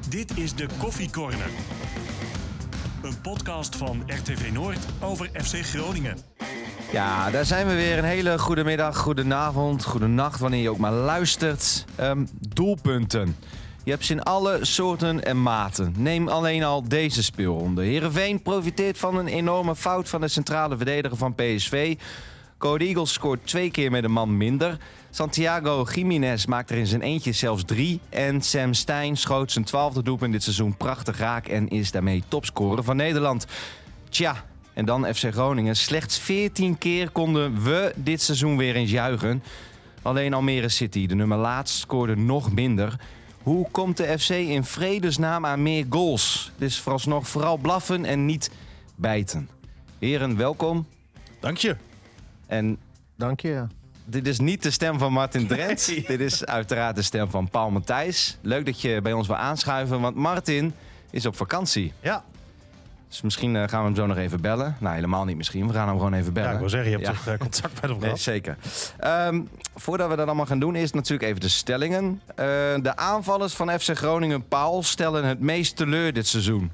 Dit is de Koffie Corner. Een podcast van RTV Noord over FC Groningen. Ja, daar zijn we weer. Een hele goede middag, goedenavond, goedenacht, wanneer je ook maar luistert. Doelpunten. Je hebt ze in alle soorten en maten. Neem alleen al deze speelronde. Heerenveen profiteert van een enorme fout van de centrale verdediger van PSV. Code Eagles scoort 2 keer met een man minder. Santiago Giménez maakt er in zijn eentje zelfs 3. En Sam Stein schoot zijn 12e doelpunt dit seizoen prachtig raak en is daarmee topscorer van Nederland. Tja, en dan FC Groningen. Slechts 14 keer konden we dit seizoen weer eens juichen. Alleen Almere City, de nummer laatst, scoorde nog minder. Hoe komt de FC in vredesnaam aan meer goals? Het is vooralsnog vooral blaffen en niet bijten. Heren, welkom. Dank je. En dank je, ja. Dit is niet de stem van Martin Drent. Nee. Dit is uiteraard de stem van Paul Matthijs. Leuk dat je bij ons wil aanschuiven, want Martin is op vakantie. Ja. Dus misschien gaan we hem zo nog even bellen. Nou, helemaal niet misschien. We gaan hem gewoon even bellen. Ja, ik wil zeggen, je hebt toch contact met hem gehad? Nee, zeker. Voordat we dat allemaal gaan doen, is natuurlijk even de stellingen. De aanvallers van FC Groningen, Paul, stellen het meest teleur dit seizoen.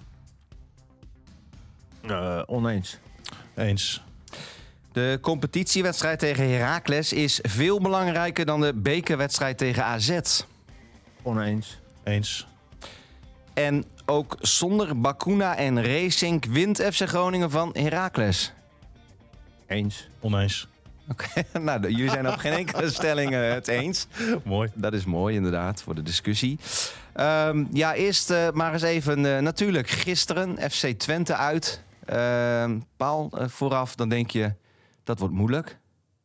Oneens. Eens. De competitiewedstrijd tegen Heracles is veel belangrijker dan de bekerwedstrijd tegen AZ. Oneens. Eens. En ook zonder Bakuna en Racing wint FC Groningen van Heracles. Eens. Oneens. Oké, nou, jullie zijn op geen enkele stelling het eens. Mooi. Dat is mooi inderdaad, voor de discussie. Eerst maar eens even, natuurlijk, gisteren FC Twente uit. Paul, vooraf, dan denk je, dat wordt moeilijk.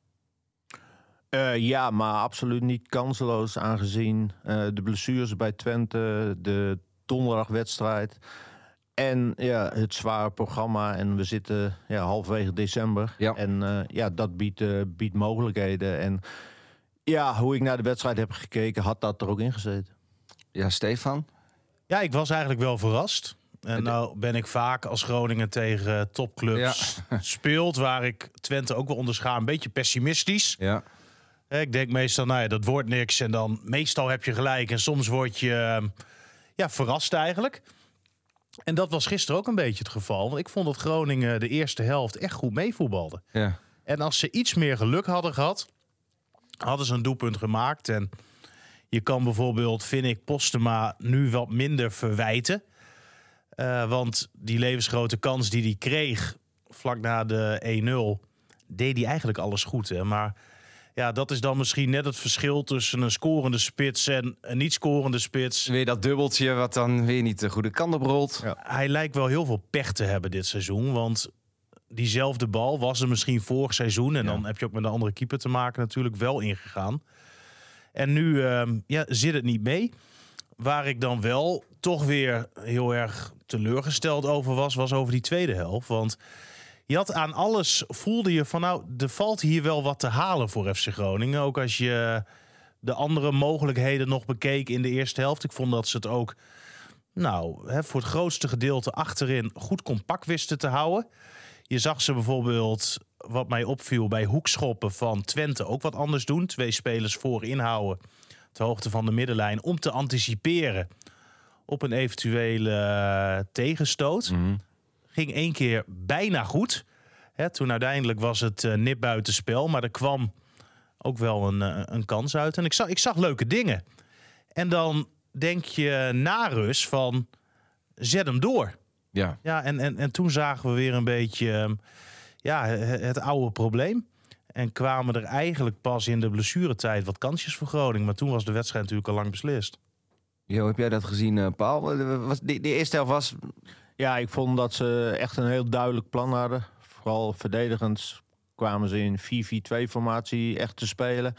Ja, maar absoluut niet kanseloos aangezien de blessures bij Twente, de donderdagwedstrijd en ja, het zware programma. En we zitten halverwege december. Ja. En dat biedt mogelijkheden. En ja, hoe ik naar de wedstrijd heb gekeken, had dat er ook in gezeten. Ja, Stefan? Ja, ik was eigenlijk wel verrast. En nou ben ik vaak als Groningen tegen topclubs speelt, waar ik Twente ook wel onderschaam, een beetje pessimistisch. Ja. Ik denk meestal, dat wordt niks. En dan meestal heb je gelijk. En soms word je verrast eigenlijk. En dat was gisteren ook een beetje het geval. Want ik vond dat Groningen de eerste helft echt goed meevoetbalde. Ja. En als ze iets meer geluk hadden gehad, hadden ze een doelpunt gemaakt. En je kan bijvoorbeeld, vind ik, Postema nu wat minder verwijten. Want die levensgrote kans die hij kreeg vlak na de 1-0, deed hij eigenlijk alles goed. Hè? Maar ja, dat is dan misschien net het verschil tussen een scorende spits en een niet scorende spits. Weer dat dubbeltje wat dan weer niet de goede kant op rolt. Ja. Hij lijkt wel heel veel pech te hebben dit seizoen. Want diezelfde bal was er misschien vorig seizoen. En dan heb je ook met een andere keeper te maken natuurlijk wel ingegaan. En nu zit het niet mee. Waar ik dan wel toch weer heel erg teleurgesteld over was over die tweede helft. Want je had aan alles, voelde je van er valt hier wel wat te halen voor FC Groningen. Ook als je de andere mogelijkheden nog bekeek in de eerste helft. Ik vond dat ze het ook voor het grootste gedeelte achterin goed compact wisten te houden. Je zag ze bijvoorbeeld, wat mij opviel, bij hoekschoppen van Twente ook wat anders doen. 2 spelers voorin houden, ter hoogte van de middenlijn, om te anticiperen op een eventuele tegenstoot. Mm-hmm. Ging 1 keer bijna goed. Toen uiteindelijk was het nip buitenspel. Maar er kwam ook wel een kans uit. En ik zag leuke dingen. En dan denk je na rust van, zet hem door. Ja. Ja, en toen zagen we weer een beetje het oude probleem. En kwamen er eigenlijk pas in de blessuretijd wat kansjes voor Groningen. Maar toen was de wedstrijd natuurlijk al lang beslist. Jo, heb jij dat gezien, Paul? De eerste helft was... Ja, ik vond dat ze echt een heel duidelijk plan hadden. Vooral verdedigend kwamen ze in 4-4-2-formatie echt te spelen.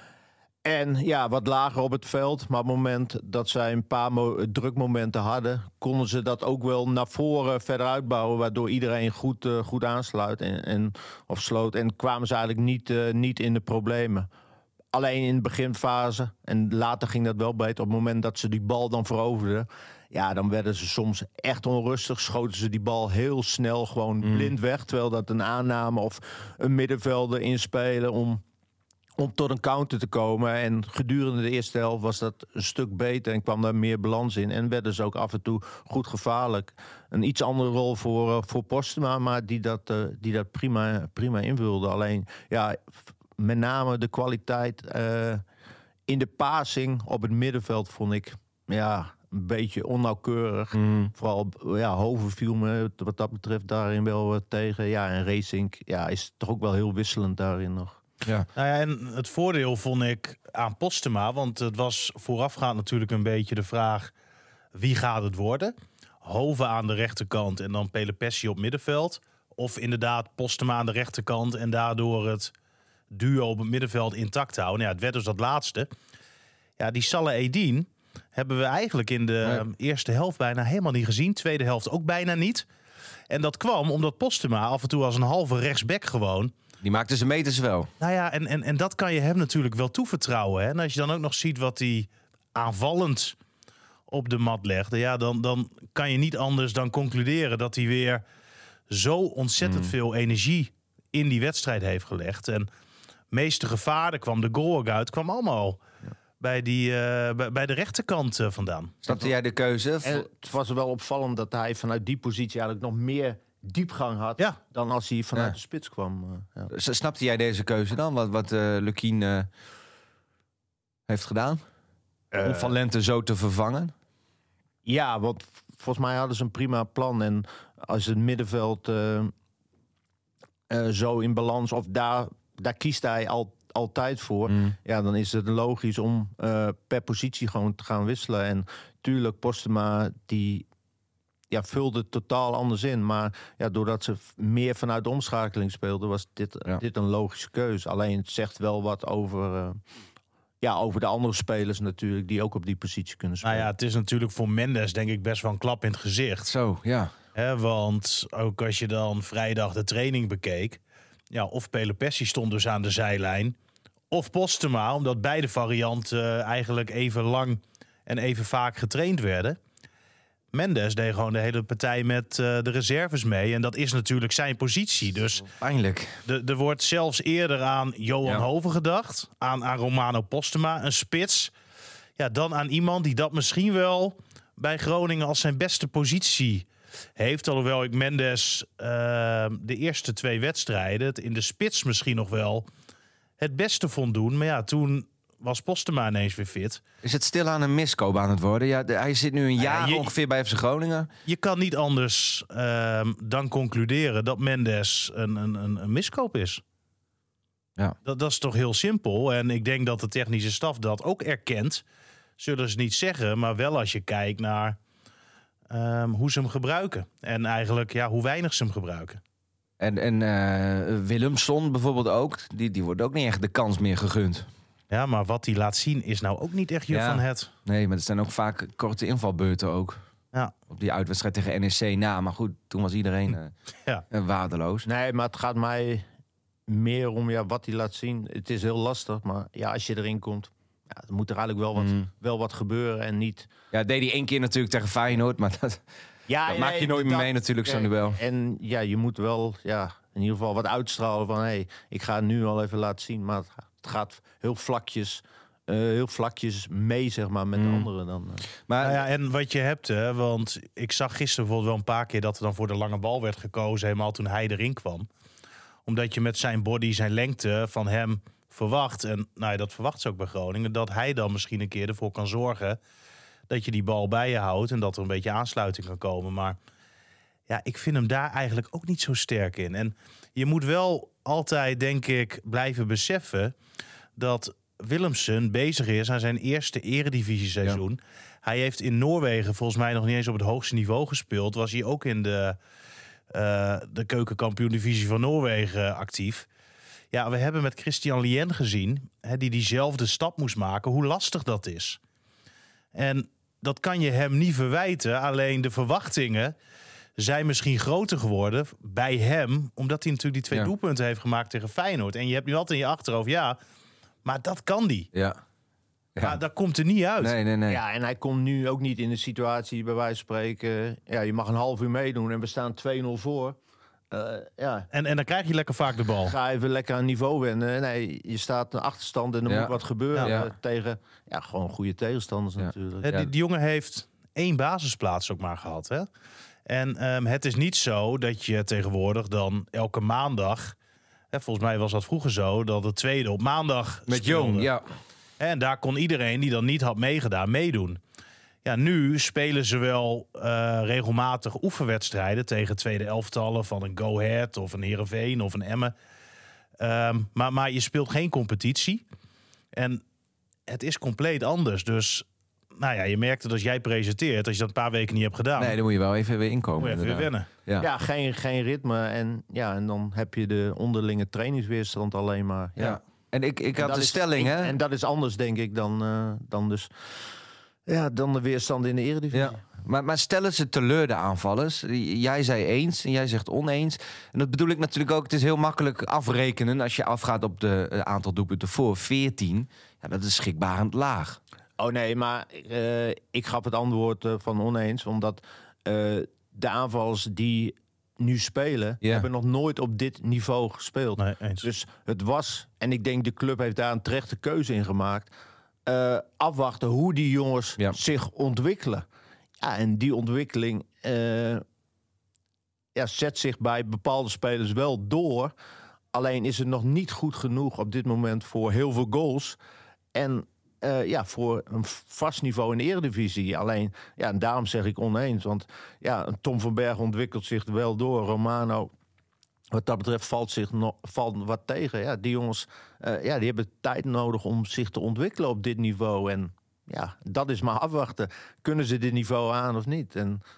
En ja, wat lager op het veld. Maar op het moment dat zij een paar drukmomenten hadden, konden ze dat ook wel naar voren verder uitbouwen, waardoor iedereen goed aansluit of sloot. En kwamen ze eigenlijk niet in de problemen. Alleen in de beginfase, en later ging dat wel beter, op het moment dat ze die bal dan veroverden, ja, dan werden ze soms echt onrustig. Schoten ze die bal heel snel gewoon blind weg. Terwijl dat een aanname of een middenvelder inspelen om tot een counter te komen. En gedurende de eerste helft was dat een stuk beter en kwam daar meer balans in. En werden ze ook af en toe goed gevaarlijk. Een iets andere rol voor Postema, maar die dat prima invulde. Alleen, ja, met name de kwaliteit in de passing op het middenveld vond ik een beetje onnauwkeurig. Vooral Hoven viel me wat dat betreft daarin wel tegen. Ja, en Racing is toch ook wel heel wisselend daarin nog. Ja. Nou ja, en het voordeel vond ik aan Postema, want het was voorafgaand natuurlijk een beetje de vraag: wie gaat het worden? Hoven aan de rechterkant en dan Pelopessi op middenveld. Of inderdaad Postema aan de rechterkant en daardoor het duo op het middenveld intact houden. Ja, het werd dus dat laatste. Ja, die Saleh Eddin hebben we eigenlijk in de eerste helft bijna helemaal niet gezien. Tweede helft ook bijna niet. En dat kwam omdat Postema af en toe als een halve rechtsback gewoon... Die maakte zijn meters wel. Nou ja, en dat kan je hem natuurlijk wel toevertrouwen. Hè? En als je dan ook nog ziet wat hij aanvallend op de mat legde... Ja, dan kan je niet anders dan concluderen dat hij weer zo ontzettend veel energie in die wedstrijd heeft gelegd. En meeste gevaar, er kwam de goal ook uit, kwam allemaal bij de rechterkant vandaan. Snapte jij de keuze? En het was wel opvallend dat hij vanuit die positie eigenlijk nog meer diepgang had dan als hij vanuit de spits kwam. Snapte jij deze keuze dan? Wat Lukien heeft gedaan? Om Van Lente zo te vervangen? Ja, want volgens mij hadden ze een prima plan. En als het middenveld zo in balans... of daar kiest hij altijd voor... ja, dan is het logisch om per positie gewoon te gaan wisselen. En tuurlijk, Postema die vulde het totaal anders in. Maar doordat ze meer vanuit de omschakeling speelden... was dit een logische keuze. Alleen het zegt wel wat over de andere spelers natuurlijk... die ook op die positie kunnen spelen. Nou ja, het is natuurlijk voor Mendes denk ik best wel een klap in het gezicht. Zo, ja. Want ook als je dan vrijdag de training bekeek... Ja, of Pelopessi stond dus aan de zijlijn... of Postema, omdat beide varianten eigenlijk even lang... en even vaak getraind werden... Mendes deed gewoon de hele partij met de reserves mee. En dat is natuurlijk zijn positie. Dus pijnlijk. Er wordt zelfs eerder aan Johan Hoven gedacht. Aan Romano Postema, een spits. Ja, dan aan iemand die dat misschien wel bij Groningen als zijn beste positie heeft. Alhoewel ik Mendes de eerste 2 wedstrijden... in de spits misschien nog wel het beste vond doen. Maar ja, toen was Postema ineens weer fit. Is het stilaan een miskoop aan het worden? Ja, hij zit nu een jaar ongeveer bij FC Groningen. Je kan niet anders dan concluderen dat Mendes een miskoop is. Ja. Dat is toch heel simpel. En ik denk dat de technische staf dat ook erkent. Zullen ze niet zeggen, maar wel als je kijkt naar hoe ze hem gebruiken. En eigenlijk hoe weinig ze hem gebruiken. En Willemson bijvoorbeeld ook. Die wordt ook niet echt de kans meer gegund. Ja, maar wat hij laat zien is nou ook niet echt van het. Nee, maar het zijn ook vaak korte invalbeurten ook. Ja. Op die uitwedstrijd tegen NEC na. Maar goed, toen was iedereen waardeloos. Nee, maar het gaat mij meer om wat hij laat zien. Het is heel lastig, maar als je erin komt... dan moet er eigenlijk wel wat gebeuren en niet... Ja, deed hij 1 keer natuurlijk tegen Feyenoord, maar dat maak je nooit meer mee natuurlijk, zo'n duel. En je moet wel in ieder geval wat uitstralen van... ik ga het nu al even laten zien, maar het gaat heel vlakjes mee, zeg maar, met de anderen dan. Maar en wat je hebt, want ik zag gisteren bijvoorbeeld wel een paar keer... dat er dan voor de lange bal werd gekozen, helemaal toen hij erin kwam. Omdat je met zijn body, zijn lengte van hem verwacht... en dat verwacht ze ook bij Groningen... dat hij dan misschien een keer ervoor kan zorgen... dat je die bal bij je houdt en dat er een beetje aansluiting kan komen. Maar ik vind hem daar eigenlijk ook niet zo sterk in. En je moet wel altijd, denk ik, blijven beseffen... dat Willemsen bezig is aan zijn eerste eredivisie-seizoen. Ja. Hij heeft in Noorwegen volgens mij nog niet eens op het hoogste niveau gespeeld. Was hij ook in de keukenkampioen-divisie van Noorwegen actief. Ja, we hebben met Christian Lien gezien... die diezelfde stap moest maken, hoe lastig dat is. En dat kan je hem niet verwijten. Alleen de verwachtingen zijn misschien groter geworden bij hem... omdat hij natuurlijk die 2 doelpunten heeft gemaakt tegen Feyenoord. En je hebt nu altijd in je achterhoofd... maar dat kan die. Ja. Maar dat komt er niet uit. Nee. Ja, en hij komt nu ook niet in de situatie, bij wijze van spreken... je mag een half uur meedoen en we staan 2-0 voor. Ja. En dan krijg je lekker vaak de bal. Ga even lekker aan niveau wennen. Nee, je staat een achterstand en er Ja. moet wat gebeuren Ja. tegen gewoon goede tegenstanders natuurlijk. Hè, die jongen heeft 1 basisplaats ook maar gehad. Hè? En het is niet zo dat je tegenwoordig dan elke maandag... Hè, volgens mij was dat vroeger zo, dat de tweede op maandag Met speelde. Jong, ja. En daar kon iedereen die dan niet had meegedaan, meedoen. Ja, nu spelen ze wel regelmatig oefenwedstrijden tegen tweede elftallen van een Go Ahead of een Heerenveen of een Emmen. Maar je speelt geen competitie. En het is compleet anders. Dus nou ja, je merkt het als jij presenteert, als je dat een paar weken niet hebt gedaan, Nee, dan moet je wel even weer inkomen. moet je even weer inderdaad. wennen. Ja. Geen ritme. En dan heb je de onderlinge trainingsweerstand alleen maar. Ja. En ik had dat de is- stelling, hè? En dat is anders, denk ik, dan de weerstand in de Eredivisie. Ja. Maar stellen ze teleur, de aanvallers? Jij zei eens en jij zegt oneens. En dat bedoel ik natuurlijk ook. Het is heel makkelijk afrekenen als je afgaat op de aantal doelpunten voor 14. Ja, dat is schrikbarend laag. Oh nee, maar ik gaf het antwoord van oneens. Omdat de aanvallers die nu spelen, Ja. hebben nog nooit op dit niveau gespeeld. Nee, eens. Dus het was, en ik denk de club heeft daar een terechte keuze in gemaakt. Afwachten hoe die jongens zich ontwikkelen. Ja, en die ontwikkeling zet zich bij bepaalde spelers wel door. Alleen is het nog niet goed genoeg op dit moment voor heel veel goals. En voor een vast niveau in de Eredivisie. Alleen, en daarom zeg ik oneens. Want een Tom van Berg ontwikkelt zich wel door. Romano, wat dat betreft, valt wat tegen. Ja, die jongens die hebben tijd nodig om zich te ontwikkelen op dit niveau. En dat is maar afwachten. Kunnen ze dit niveau aan of niet?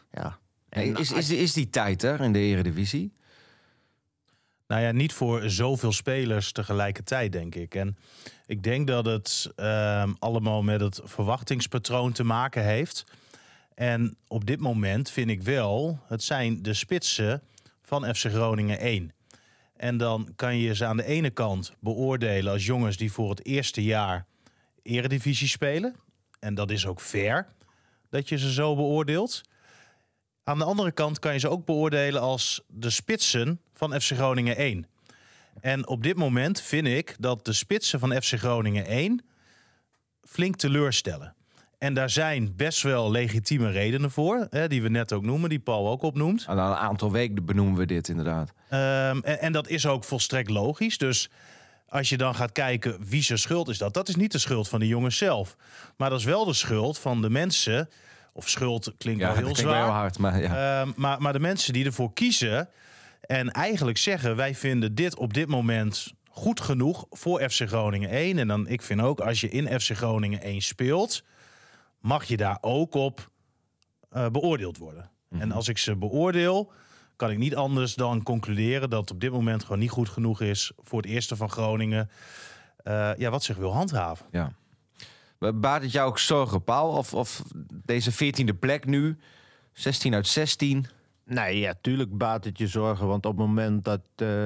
Is die tijd er in de Eredivisie? Nou ja, niet voor zoveel spelers tegelijkertijd, denk ik. En ik denk dat het allemaal met het verwachtingspatroon te maken heeft. En op dit moment vind ik wel, het zijn de spitsen van FC Groningen 1. En dan kan je ze aan de ene kant beoordelen als jongens die voor het eerste jaar Eredivisie spelen. En dat is ook fair dat je ze zo beoordeelt. Aan de andere kant kan je ze ook beoordelen als de spitsen van FC Groningen 1. En op dit moment vind ik dat de spitsen van FC Groningen 1 flink teleurstellen. En daar zijn best wel legitieme redenen voor, die we net ook noemen, die Paul ook opnoemt. Al een aantal weken benoemen we dit inderdaad. En dat is ook volstrekt logisch. Dus als je dan gaat kijken wie zijn schuld is dat is niet de schuld van de jongens zelf. Maar dat is wel de schuld van de mensen. Of schuld klinkt wel heel dat zwaar. Wel hard, maar ja. Maar de mensen die ervoor kiezen en eigenlijk zeggen, wij vinden dit op dit moment goed genoeg voor FC Groningen 1. En dan, ik vind ook, als je in FC Groningen 1 speelt, mag je daar ook op beoordeeld worden. En als ik ze beoordeel, kan ik niet anders dan concluderen dat het op dit moment gewoon niet goed genoeg is voor het eerste van Groningen. Wat zich wil handhaven. Ja. Baart het jou ook zorgen, Paul? Of deze 14e plek nu, 16 uit 16? Nee, ja, tuurlijk baart het je zorgen. Want op het moment dat...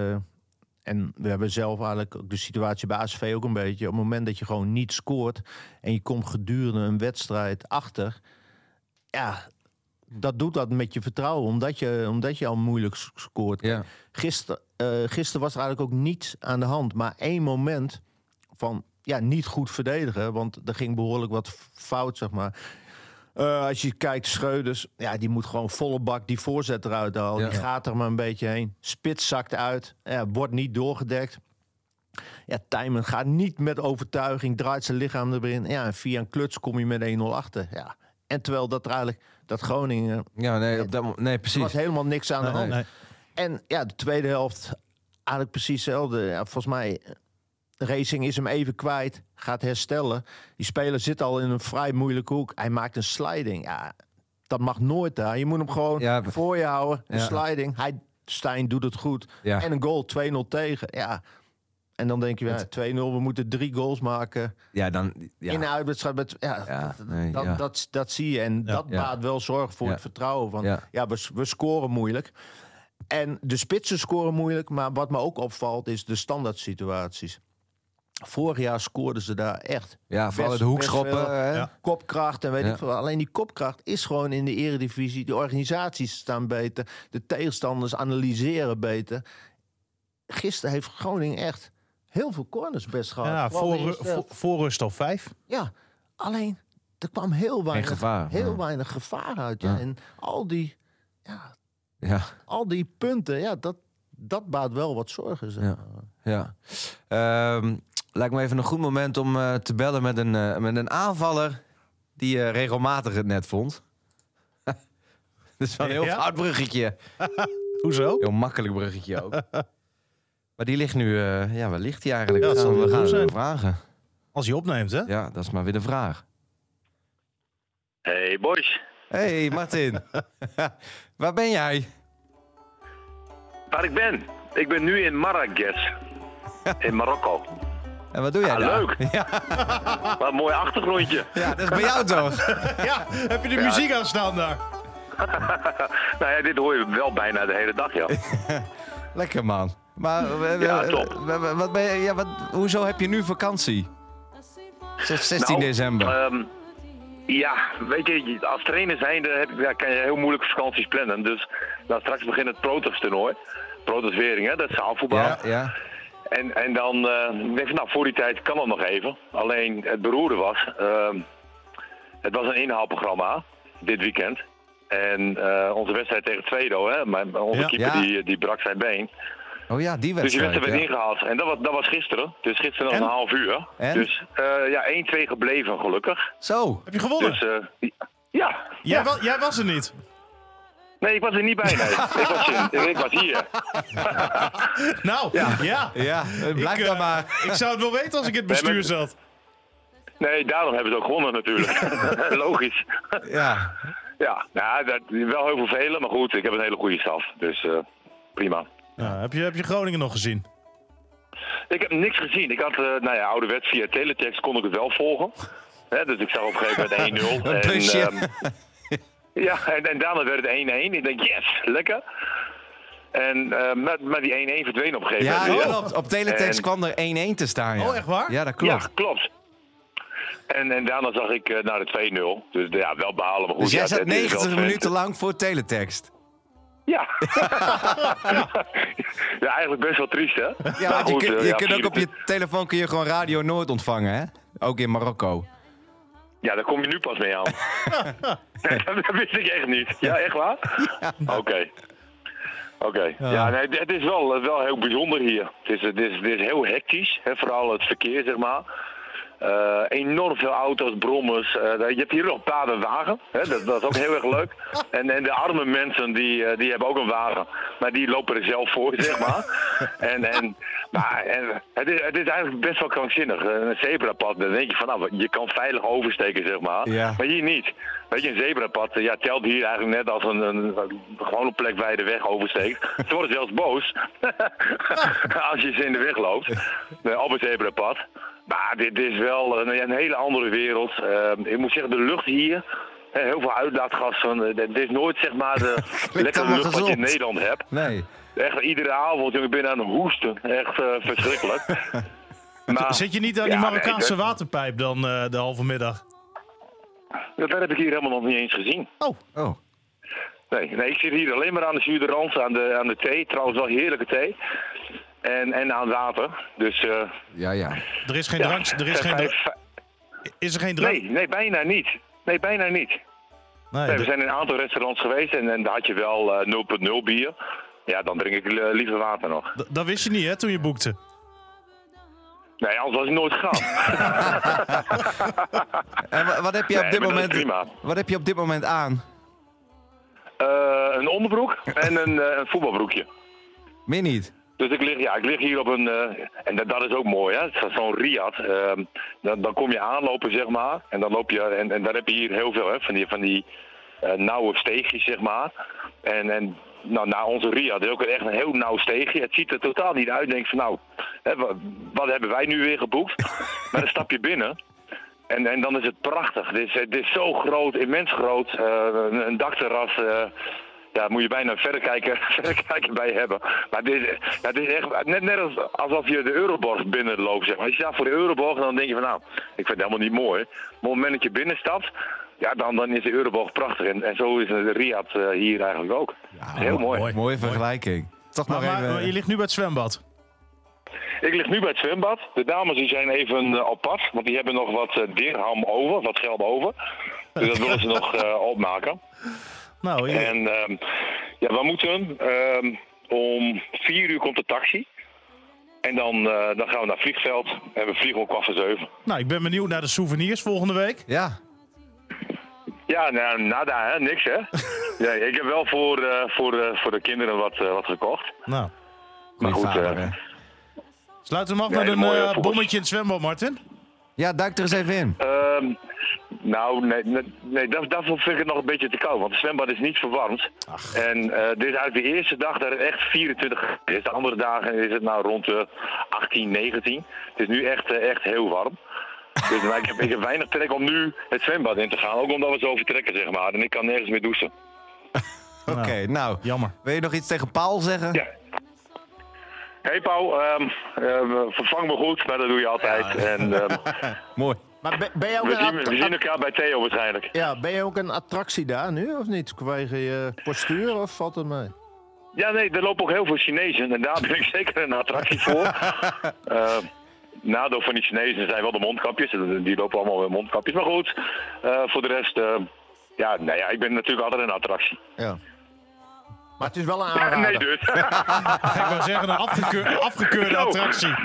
en we hebben zelf eigenlijk ook de situatie bij ASV ook een beetje. Op het moment dat je gewoon niet scoort en je komt gedurende een wedstrijd achter. Ja, dat doet dat met je vertrouwen. Omdat je al moeilijk scoort. Ja. Gisteren was er eigenlijk ook niets aan de hand. Maar één moment van niet goed verdedigen. Want er ging behoorlijk wat fout, zeg maar. Als je kijkt, Schreuders, die moet gewoon volle bak die voorzet eruit halen. Ja. Die gaat er maar een beetje heen. Spits zakt uit, wordt niet doorgedekt. Ja, Tijmen gaat niet met overtuiging, draait zijn lichaam erin. Ja, en via een kluts kom je met 1-0 achter. Ja. En terwijl dat er eigenlijk, dat Groningen... Ja, nee, precies. Er was helemaal niks aan de hand. Nee. En de tweede helft eigenlijk precies hetzelfde. Ja, volgens mij... Racing is hem even kwijt, gaat herstellen. Die speler zit al in een vrij moeilijke hoek. Hij maakt een sliding. Ja, dat mag nooit daar. Je moet hem gewoon voor je houden. Een sliding. Stijn doet het goed. Ja. En een goal, 2-0 tegen. Ja. En dan denk je, 2-0, we moeten 3 goals maken. Ja, dan... Ja. In de uitwedstrijd. Dat zie je. En dat baart wel zorg voor het vertrouwen. Van, we scoren moeilijk. En de spitsen scoren moeilijk. Maar wat me ook opvalt, is de standaard situaties. Vorig jaar scoorden ze daar echt. Ja, vooral Best- het hoekschoppen. best veel, hè? Ja. Kopkracht en weet Ja. ik veel. Alleen die kopkracht is gewoon in de eredivisie. De organisaties staan beter. De tegenstanders analyseren beter. Gisteren heeft Groningen echt heel veel corners best gehad. Ja, Vooral de eerste helft. voor rust al 5. Ja, alleen er kwam heel weinig gevaar, heel ja. weinig gevaar uit. Ja. Ja. En Ja, al die punten, ja, dat baat wel wat zorgen. Zeg Ja. maar. ja. Lijkt me even een goed moment om te bellen met een aanvaller die regelmatig het net vond. Dat is wel een heel Ja? fout bruggetje. Hoezo? Heel makkelijk bruggetje ook. Maar die ligt nu... waar ligt hij eigenlijk? Ja, dat zal we wel gaan goed hem zijn. vragen. Als hij opneemt, hè? Ja, dat is maar weer de vraag. Hey boys, Hey Martin. Waar ben jij? waar ik ben? Ik ben nu in Marrakech, in Marokko. En wat doe jij Ah, daar? leuk. Ja, Wat een mooi achtergrondje. ja, dat is bij jou toch? Ja, heb je de muziek aan staan daar? Nou ja, dit hoor je wel bijna de hele dag, joh. Lekker man. Maar Ja, top. wat ben je, hoezo heb je nu vakantie? 16 Nou, december. Ja, weet je, als trainer zijnde kan je heel moeilijk vakanties plannen. Dus nou, straks begint het Protos-toernooi. Protoswering, hè, dat is zaalvoetbal. Ja. En dan denk ik van, nou, voor die tijd kan dat nog even. Alleen het beroerde was, het was een inhaalprogramma dit weekend. En onze wedstrijd tegen Tweedo, hè, maar onze Ja. keeper Ja. die brak zijn been. Oh ja, die Dus die wedstrijd. wedstrijd werd ja. ingehaald. En dat was gisteren. Dus gisteren nog En? een half uur. En? Dus 1-2 gebleven, gelukkig. Zo. Heb je gewonnen? Dus ja. Jij was er niet. Nee, ik was er niet bij. Nee. Ik was hier. Nou, ja. Ja, blijf Ik, dan maar. Ik zou het wel weten als ik in het bestuur zat. Nee, daarom hebben ze ook gewonnen natuurlijk. Logisch. Ja. Ja, nou, dat wel heel vervelend, maar goed, ik heb een hele goede staf. Dus prima. Ja, heb je Groningen nog gezien? Ik heb niks gezien. Ik had, ouderwets via teletext kon ik het wel volgen. Hè, dus ik zag op een gegeven moment 1-0. Een plusje. Ja, en daarna werd het 1-1. Ik denk, yes, lekker. En maar die 1-1 verdween op een gegeven Ja, moment weer. klopt. Op teletext En- kwam er 1-1 te staan. Ja. Oh, echt waar? Ja, dat klopt. Ja, klopt. En daarna zag ik naar de 2-0. Dus ja, wel behalen, maar goed. Dus jij ja, zat het is wel 90 Twente. minuten lang voor teletext. Ja. Ja, eigenlijk best wel triest, hè? Ja, Maar want je, goed, je kunt ook op je telefoon gewoon Radio Noord ontvangen, hè? Ook in Marokko. Ja, daar kom je nu pas mee aan. Nee, dat wist ik echt niet. Ja, echt waar? Oké. Ja, nee, het is wel heel bijzonder hier. Het is heel hectisch, hè, vooral het verkeer, zeg maar. Enorm veel auto's, brommers. Je hebt hier nog paardenwagen. Hè? Dat is ook heel erg leuk. En de arme mensen die hebben ook een wagen. Maar die lopen er zelf voor, zeg maar. Maar het is eigenlijk best wel krankzinnig. Een zebrapad, dan denk je van, nou, je kan veilig oversteken, zeg maar. Ja. Maar hier niet. Weet je, een zebrapad telt hier eigenlijk net als een gewone plek waar je de weg oversteekt. Ze worden zelfs boos als je ze in de weg loopt. Op een zebrapad. Maar dit is wel een hele andere wereld. Ik moet zeggen, de lucht hier, heel veel uitlaatgassen. Het is nooit zeg maar de lekkere allemaal lucht wat je in gezond. Nederland hebt. Nee. Echt iedere avond, jongen, ik ben aan het hoesten. Echt verschrikkelijk. Maar, Zit je niet aan die Marokkaanse waterpijp dan de halve middag? Dat heb ik hier helemaal nog niet eens gezien. Oh. Nee, ik zit hier alleen maar aan de jus de rance, aan de thee. Trouwens wel heerlijke thee. En aan water. Dus Ja. Er is geen ja, drank. Is er geen drank? Nee, bijna niet. Nee, bijna niet. Nee, we zijn in een aantal restaurants geweest en daar had je wel 0,0 bier. Ja, dan drink ik liever water nog. Dat wist je niet, hè, toen je boekte? Nee, anders was ik nooit gegaan. En wat heb je op Nee, dit maar dat is moment? prima. Wat heb je op dit moment aan? Een onderbroek en een voetbalbroekje. Meer niet. Dus ik lig hier op een... en dat is ook mooi, hè. Het is zo'n riad. Dan kom je aanlopen, zeg maar. En dan loop je... En daar heb je hier heel veel, hè. Van die nauwe steegjes, zeg maar. En na onze riad is ook echt een heel nauw steegje. Het ziet er totaal niet uit. Denk van, nou, hè, wat hebben wij nu weer geboekt? Maar dan stap je binnen. En dan is het prachtig. Het is zo groot, immens groot. Een dakterras. Ja, moet je bijna verder kijken bij hebben. Maar het is echt net alsof je de Euroborg binnenloopt. Zeg maar. Als je staat voor de Euroborg, dan denk je van nou, ik vind het helemaal niet mooi. Maar op het moment dat je binnenstapt, ja, dan is de Euroborg prachtig. En zo is de Riyadh hier eigenlijk ook. Ja, heel mooi. Mooie vergelijking. Toch nog Maar even... je ligt nu bij het zwembad. Ik lig nu bij het zwembad. De dames die zijn even apart, want die hebben nog wat dirham over, wat geld over. Dus dat willen ze nog opmaken. Nou, En ja, we moeten om 4 uur komt de taxi. En dan gaan we naar het vliegveld en we vliegen om 6:15. nou, ik ben benieuwd naar de souvenirs volgende week. Ja, Ja, nou, nada, hè? Niks, hè? Nee, ik heb wel voor de kinderen wat gekocht. Nou, Maar goeie goed, vader, hè? sluit hem af Ja, met hele mooie een voetbal. bommetje in het zwembad, Martin. Ja, duik er eens even in. nou, nee, daarvoor vind ik het nog een beetje te koud. Want het zwembad is niet verwarmd. En dit is eigenlijk de eerste dag dat het echt 24 is. De andere dagen is het nou rond de 18, 19. Het is nu echt heel warm. Dus maar ik heb weinig trek om nu het zwembad in te gaan. Ook omdat we zo vertrekken, zeg maar. En ik kan nergens meer douchen. Oké, nou. Jammer. Wil je nog iets tegen Paul zeggen? Ja. Hey Paul, vervang me goed, maar dat doe je altijd. Ja. En Mooi. Maar ben je ook we zien elkaar bij Theo waarschijnlijk. Ja, ben je ook een attractie daar nu, of niet? Vanwege je postuur, of valt het mee? Ja, nee, er lopen ook heel veel Chinezen. En daar ben ik zeker een attractie voor. Nadeel van die Chinezen zijn wel de mondkapjes. Die lopen allemaal met mondkapjes. Maar goed, voor de rest... ja, nou ja, ik ben natuurlijk altijd een attractie. Ja. Maar het is wel een aanrader. Nee dus. Ik wou zeggen, een afgekeurde Zo. attractie.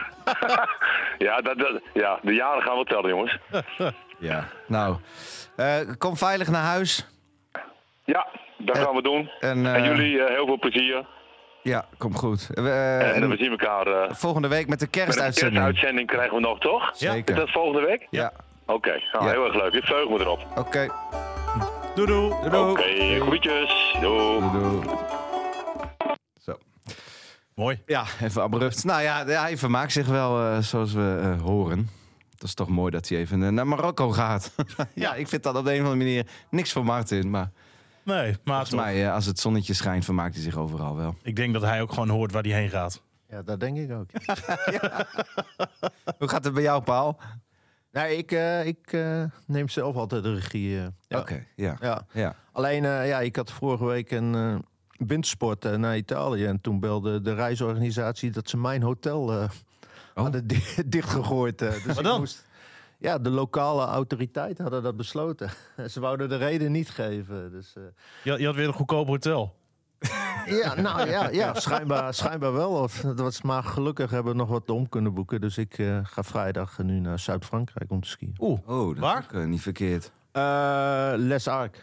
Ja, de jaren gaan wel tellen, jongens. Ja. Nou, kom veilig naar huis. Ja, dat gaan we doen. En jullie heel veel plezier. Ja, kom goed. En we zien elkaar... Volgende week met de met een kerstuitzending. kerstuitzending krijgen we nog, toch? Zeker. Is dat volgende week? Ja. Oké, nou, Ja. heel erg leuk. Ik verheug me erop. Oké. Doei doei. Doei. Oké, groetjes. Doei. Doei. Zo. Mooi. Ja, even abrupt. Nou ja, hij vermaakt zich wel zoals we horen. Dat is toch mooi dat hij even naar Marokko gaat. Ja, ik vind dat op de een of andere manier niks voor Martin. Maar Nee, maar volgens toch. mij, als het zonnetje schijnt, vermaakt hij zich overal wel. Ik denk dat hij ook gewoon hoort waar hij heen gaat. Ja, dat denk ik ook. Hoe gaat het bij jou, Paul? Nee, ik neem zelf altijd de regie. Ja. Oké, ja. Ja. Ja. Alleen, ik had vorige week een wintersport naar Italië. En toen belde de reisorganisatie dat ze mijn hotel hadden dichtgegooid. Dus Wat ik dan? Ja, de lokale autoriteiten hadden dat besloten. Ze wouden de reden niet geven. Dus, Je had weer een goedkoop hotel. ja, nou ja, schijnbaar wel. Dat was, maar gelukkig hebben we nog wat om kunnen boeken. Dus ik ga vrijdag nu naar Zuid-Frankrijk om te skiën. Oeh, Oh, dat waar? is ook niet verkeerd. Les Arc.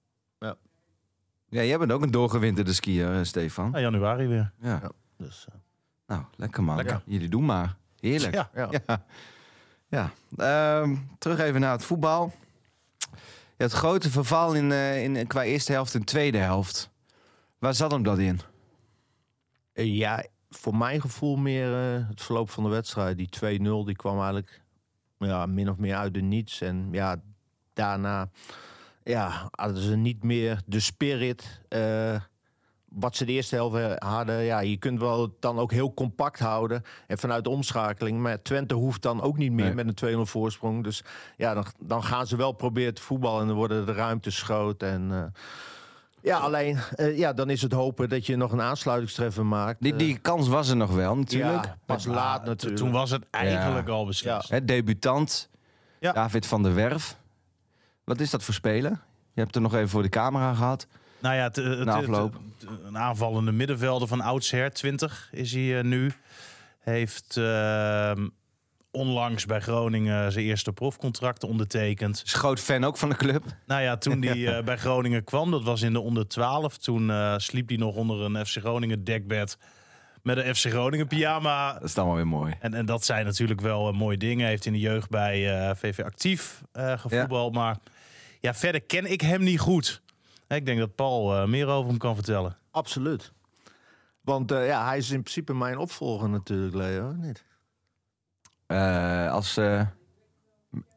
Ja, jij bent ook een doorgewinterde skier, Stefan. Ja, januari weer. Ja. Dus, Nou, lekker man. Lekker. Jullie doen maar. Heerlijk. Ja. ja. Ja. Terug even naar het voetbal. Ja, het grote verval qua eerste helft en tweede helft. Waar zat hem dat in? Ja, voor mijn gevoel meer het verloop van de wedstrijd. Die 2-0 die kwam eigenlijk min of meer uit de niets. En ja, daarna hadden ze niet meer de spirit wat ze de eerste helft hadden. Ja, je kunt wel dan ook heel compact houden. En vanuit de omschakeling. Maar Twente hoeft dan ook niet meer met een 2-0 voorsprong. Dus ja, dan gaan ze wel proberen te voetballen. En dan worden de ruimtes groot. En alleen, dan is het hopen dat je nog een aansluitingstreffer maakt. Die kans was er nog wel, natuurlijk. Ja, pas laat natuurlijk. Toen was het eigenlijk al beslist. Hè, debutant Ja. David van der Werf. Wat is dat voor speler? Je hebt er nog even voor de camera gehad. Nou ja, Na afloop. een aanvallende middenvelder van oudsher, 20 is hij nu. Heeft onlangs bij Groningen zijn eerste profcontract ondertekend. Is groot fan ook van de club. Nou ja, toen hij bij Groningen kwam, dat was in de onder 12. Toen sliep hij nog onder een FC Groningen dekbed met een FC Groningen pyjama. Dat is dan wel weer mooi. En dat zijn natuurlijk wel mooie dingen. Heeft in de jeugd bij VV Actief gevoetbald. Maar ja, verder ken ik hem niet goed. Ik denk dat Paul meer over hem kan vertellen. Absoluut. Want hij is in principe mijn opvolger natuurlijk, Leo. Niet?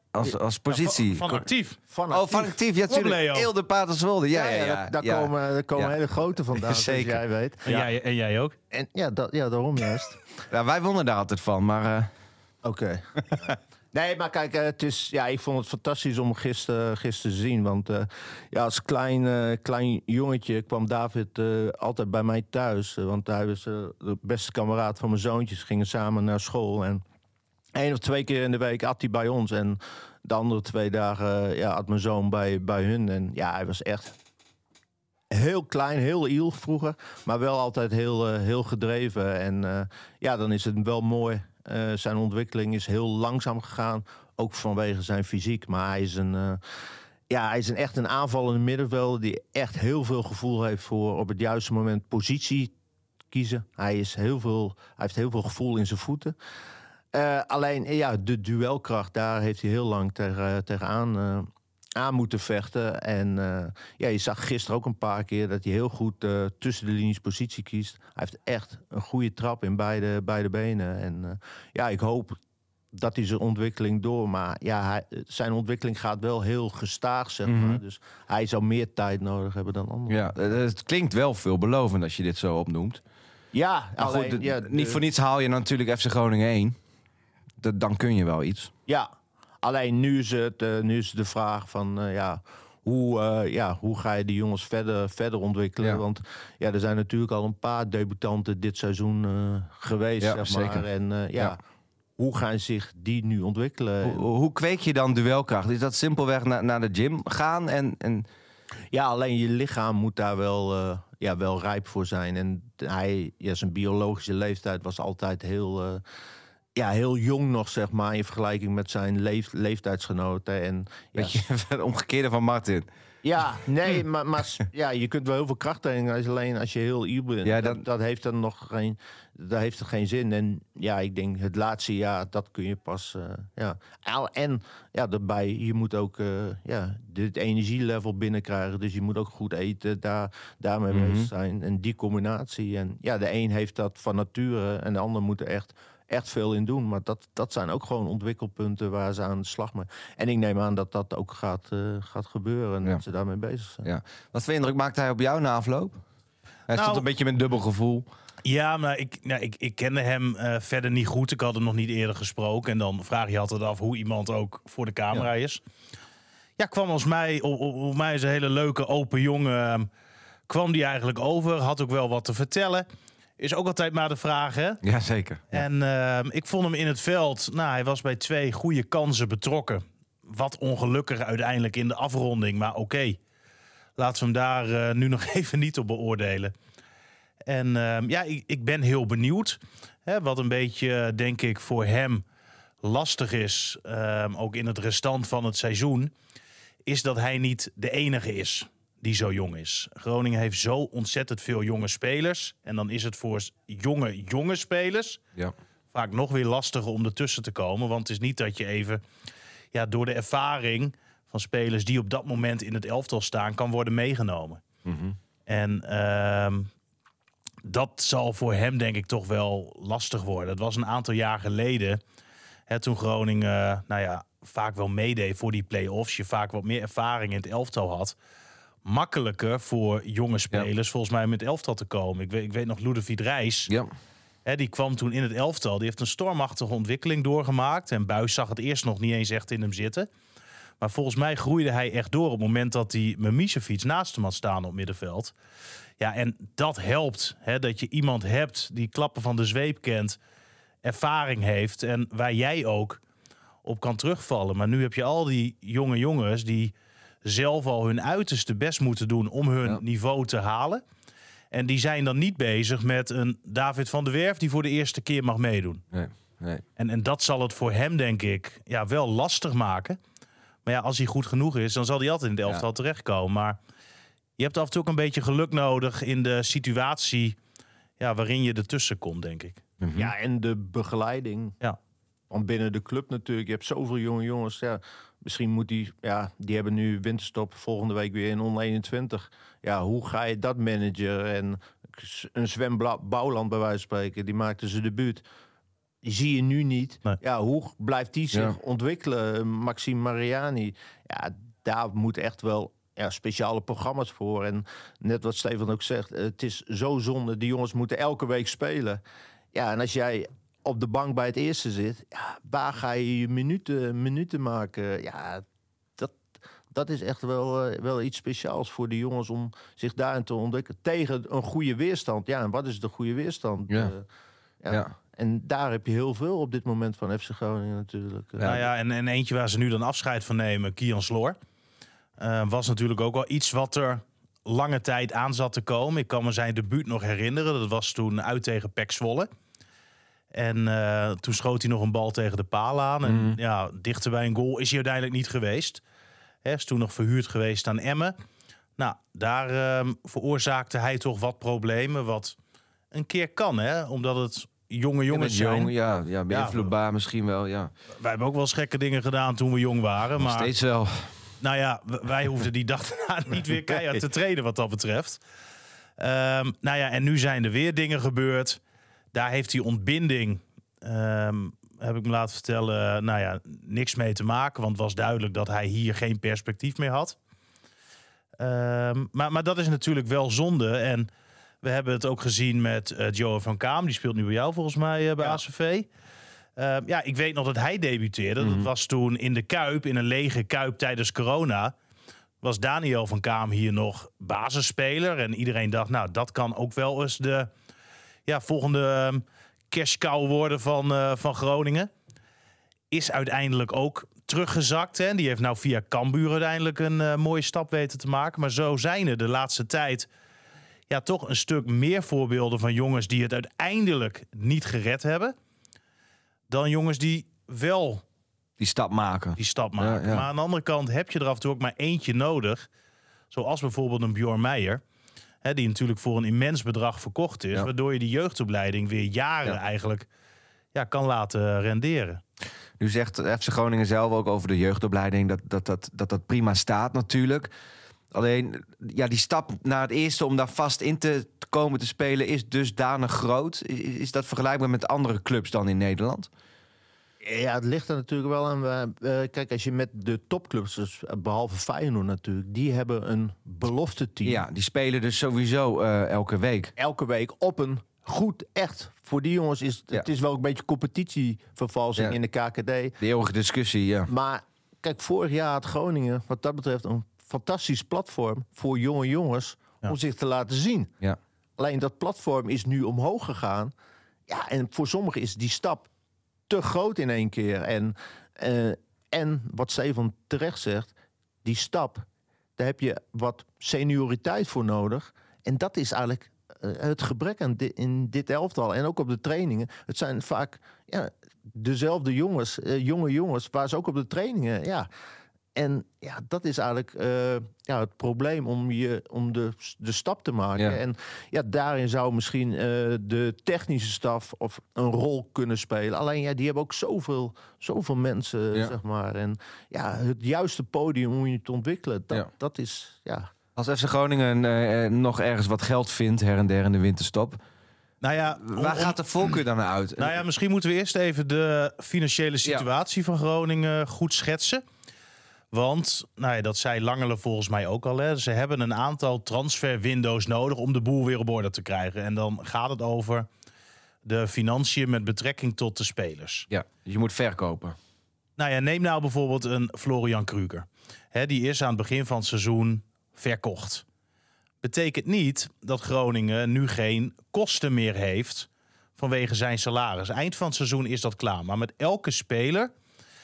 als positie? Van actief. Van Van actief, ja, natuurlijk. Leo. Eelde Paterswolde. Ja. Daar komen hele grote vandaan, Zeker. zoals jij weet. En jij ook? En daarom juist. Ja, wij wonnen daar altijd van, maar... Oké. Nee, maar kijk, ik vond het fantastisch om gisteren te zien. Want als klein jongetje kwam David altijd bij mij thuis. Want hij was de beste kameraad van mijn zoontjes. Gingen samen naar school. En 1 of 2 keer in de week at hij bij ons. En de andere 2 dagen had mijn zoon bij hun. En ja, hij was echt heel klein, heel iel vroeger. Maar wel altijd heel gedreven. En dan is het wel mooi. Zijn ontwikkeling is heel langzaam gegaan. Ook vanwege zijn fysiek. Maar hij is echt een aanvallende middenvelder die echt heel veel gevoel heeft voor op het juiste moment positie kiezen. Hij heeft heel veel gevoel in zijn voeten. Alleen de duelkracht, daar heeft hij heel lang tegenaan aan moeten vechten. En je zag gisteren ook een paar keer dat hij heel goed tussen de linies positie kiest. Hij heeft echt een goede trap in beide benen. En ik hoop dat hij zijn ontwikkeling door. Maar zijn ontwikkeling gaat wel heel gestaag, zeg maar. Dus hij zou meer tijd nodig hebben dan anderen. Ja, het klinkt wel veelbelovend als je dit zo opnoemt. Ja, Maar alleen... goed, niet voor niets haal je natuurlijk FC Groningen 1. Dan kun je wel iets. Ja, alleen nu is het de vraag van... hoe ga je die jongens verder ontwikkelen? Ja. Want er zijn natuurlijk al een paar debutanten dit seizoen geweest, Ja, zeg maar. zeker. En hoe gaan zich die nu ontwikkelen? Hoe kweek je dan duelkracht? Is dat simpelweg naar de gym gaan? En... Ja, alleen je lichaam moet daar wel rijp voor zijn. En zijn biologische leeftijd was altijd heel jong nog, zeg maar, in vergelijking met zijn leeftijdsgenoten. En, Beetje het omgekeerde van Martin. Ja, nee, maar je kunt wel heel veel kracht trainen. Alleen als je heel iel bent, Ja, dat heeft dan nog geen... Dat heeft er geen zin. En ik denk het laatste jaar, dat kun je pas... En daarbij, je moet ook dit energielevel binnenkrijgen. Dus je moet ook goed eten, daarmee bezig zijn. En die combinatie. En de een heeft dat van nature en de ander moet er echt veel in doen. Maar dat zijn ook gewoon ontwikkelpunten waar ze aan de slag mee. En ik neem aan dat dat ook gaat gebeuren. En dat ze daarmee bezig zijn. Ja. Wat voor indruk maakte hij op jou na afloop? Hij stond een beetje met een dubbel gevoel. Ja, maar ik kende hem verder niet goed. Ik had hem nog niet eerder gesproken. En dan vraag je altijd af hoe iemand ook voor de camera is. Ja, kwam als mij, op mij is een hele leuke, open jongen. Kwam die eigenlijk over. Had ook wel wat te vertellen. Is ook altijd maar de vraag, hè? Ja, zeker. Ja. En ik vond hem in het veld... hij was bij 2 goede kansen betrokken. Wat ongelukkig uiteindelijk in de afronding. Maar oké. Laten we hem daar nu nog even niet op beoordelen. En ik ben heel benieuwd. Hè, wat een beetje, denk ik, voor hem lastig is... ook in het restant van het seizoen... is dat hij niet de enige is die zo jong is. Groningen heeft zo ontzettend veel jonge spelers. En dan is het voor jonge spelers... vaak nog weer lastiger om ertussen te komen. Want het is niet dat je even door de ervaring van spelers... die op dat moment in het elftal staan, kan worden meegenomen. En dat zal voor hem denk ik toch wel lastig worden. Het was een aantal jaar geleden... toen Groningen vaak wel meedeed voor die play-offs... je vaak wat meer ervaring in het elftal had... makkelijker voor jonge spelers volgens mij met het elftal te komen. Ik weet nog Ludovic Reis. Ja. Die kwam toen in het elftal. Die heeft een stormachtige ontwikkeling doorgemaakt. En Buijs zag het eerst nog niet eens echt in hem zitten. Maar volgens mij groeide hij echt door op het moment dat hij Mimicevic naast hem had staan op middenveld. Ja, en dat helpt. Dat je iemand hebt die klappen van de zweep kent, ervaring heeft en waar jij ook op kan terugvallen. Maar nu heb je al die jonge jongens die zelf al hun uiterste best moeten doen om hun niveau te halen. En die zijn dan niet bezig met een David van der Werf die voor de eerste keer mag meedoen. Nee. En dat zal het voor hem, denk ik, wel lastig maken. Maar als hij goed genoeg is, dan zal hij altijd in de elftal terechtkomen. Maar je hebt af en toe ook een beetje geluk nodig in de situatie waarin je ertussen komt, denk ik. Ja, en de begeleiding. Ja. Want binnen de club natuurlijk, je hebt zoveel jonge jongens. Ja, misschien moet die hebben nu winterstop, volgende week weer in onder 21. Ja, hoe ga je dat managen? En een Sven Bouwland bij wijze van spreken, die maakte zijn debuut. zie je nu niet. Nee. Ja, hoe blijft die zich ontwikkelen? Maxime Mariani, ja, daar moet echt wel speciale programma's voor. En net wat Stefan ook zegt, het is zo zonde. Die jongens moeten elke week spelen. Ja, en als jij op de bank bij het eerste zit, waar ga je je minuten maken? Ja, dat is echt wel iets speciaals voor de jongens om zich daarin te ontdekken. Tegen een goede weerstand. Ja, en wat is de goede weerstand? Ja. En daar heb je heel veel op dit moment van FC Groningen natuurlijk. Nou ja, en eentje waar ze nu dan afscheid van nemen, Kian Sloor. Was natuurlijk ook wel iets wat er lange tijd aan zat te komen. Ik kan me zijn debuut nog herinneren. Dat was toen uit tegen PEC Zwolle. En toen schoot hij nog een bal tegen de paal aan. En dichter bij een goal is hij uiteindelijk niet geweest. Hij is toen nog verhuurd geweest aan Emmen. Nou, daar veroorzaakte hij toch wat problemen. Wat een keer kan, hè? Omdat het jonge jongens zijn. Ja, beïnvloedbaar misschien wel, ja. Wij hebben ook wel eens gekke dingen gedaan toen we jong waren. Maar steeds wel. Nou ja, wij hoefden die dag daarna niet weer keihard te trainen wat dat betreft. En nu zijn er weer dingen gebeurd. Daar heeft die ontbinding, heb ik me laten vertellen, niks mee te maken. Want het was duidelijk dat hij hier geen perspectief meer had. Maar dat is natuurlijk wel zonde. En we hebben het ook gezien met Johan van Kaam. Die speelt nu bij jou volgens mij bij ACV. Ik weet nog dat hij debuteerde. Dat was toen in de Kuip, in een lege Kuip tijdens corona. Was Daniel van Kaam hier nog basisspeler. En iedereen dacht, nou, dat kan ook wel eens de volgende cash cow worden van Groningen. Is uiteindelijk ook teruggezakt. Hè? Die heeft nou via Cambuur uiteindelijk een mooie stap weten te maken. Maar zo zijn er de laatste tijd toch een stuk meer voorbeelden van jongens die het uiteindelijk niet gered hebben. Dan jongens die wel die stap maken. Ja. Maar aan de andere kant heb je er af en toe ook maar eentje nodig. Zoals bijvoorbeeld een Bjorn Meijer. Die natuurlijk voor een immens bedrag verkocht is. Waardoor je die jeugdopleiding weer jaren eigenlijk kan laten renderen. Nu zegt FC Groningen zelf ook over de jeugdopleiding dat prima staat natuurlijk. Alleen, die stap naar het eerste om daar vast in te komen te spelen is dusdanig groot. Is dat vergelijkbaar met andere clubs dan in Nederland? Ja, het ligt er natuurlijk wel aan. Kijk, als je met de topclubs, dus behalve Feyenoord natuurlijk, die hebben een belofteteam. Ja, die spelen dus sowieso elke week. Elke week op een goed, echt. Voor die jongens is het is wel een beetje competitievervalsing in de KKD. De eeuwige discussie, ja. Maar kijk, vorig jaar had Groningen wat dat betreft een fantastisch platform voor jonge jongens om zich te laten zien. Ja. Alleen dat platform is nu omhoog gegaan. Ja, en voor sommigen is die stap te groot in één keer. En wat Stefan terecht zegt, die stap, daar heb je wat senioriteit voor nodig. En dat is eigenlijk het gebrek aan in dit elftal. En ook op de trainingen. Het zijn vaak dezelfde jongens, jonge jongens, waar ze ook op de trainingen. En dat is eigenlijk het probleem om de stap te maken. Ja. En daarin zou misschien de technische staf of een rol kunnen spelen. Alleen die hebben ook zoveel mensen, zeg maar. En het juiste podium om je te ontwikkelen, dat is, Als FC Groningen nog ergens wat geld vindt, her en der in de winterstop, waar gaat de voorkeur dan naar uit? Misschien moeten we eerst even de financiële situatie van Groningen goed schetsen. Want, dat zei Langele volgens mij ook al. Hè, ze hebben een aantal transferwindows nodig om de boel weer op orde te krijgen. En dan gaat het over de financiën met betrekking tot de spelers. Ja, je moet verkopen. Neem nou bijvoorbeeld een Florian Kruger. Die is aan het begin van het seizoen verkocht. Betekent niet dat Groningen nu geen kosten meer heeft vanwege zijn salaris. Eind van het seizoen is dat klaar. Maar met elke speler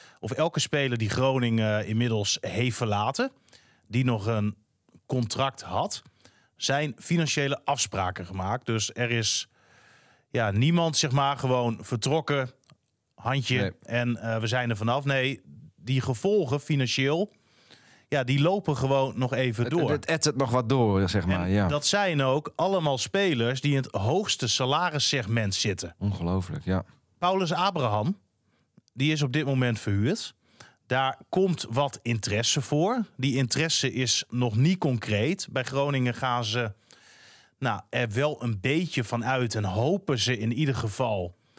die Groningen inmiddels heeft verlaten, die nog een contract had, zijn financiële afspraken gemaakt. Dus er is niemand zeg maar gewoon vertrokken, handje en we zijn er vanaf. Nee, die gevolgen financieel, die lopen gewoon nog even door. Het ettert nog wat door, zeg maar. En dat zijn ook allemaal spelers die in het hoogste salarissegment zitten. Ongelooflijk, ja. Paulus Abraham, die is op dit moment verhuurd. Daar komt wat interesse voor. Die interesse is nog niet concreet. Bij Groningen gaan ze er wel een beetje van uit en hopen ze in ieder geval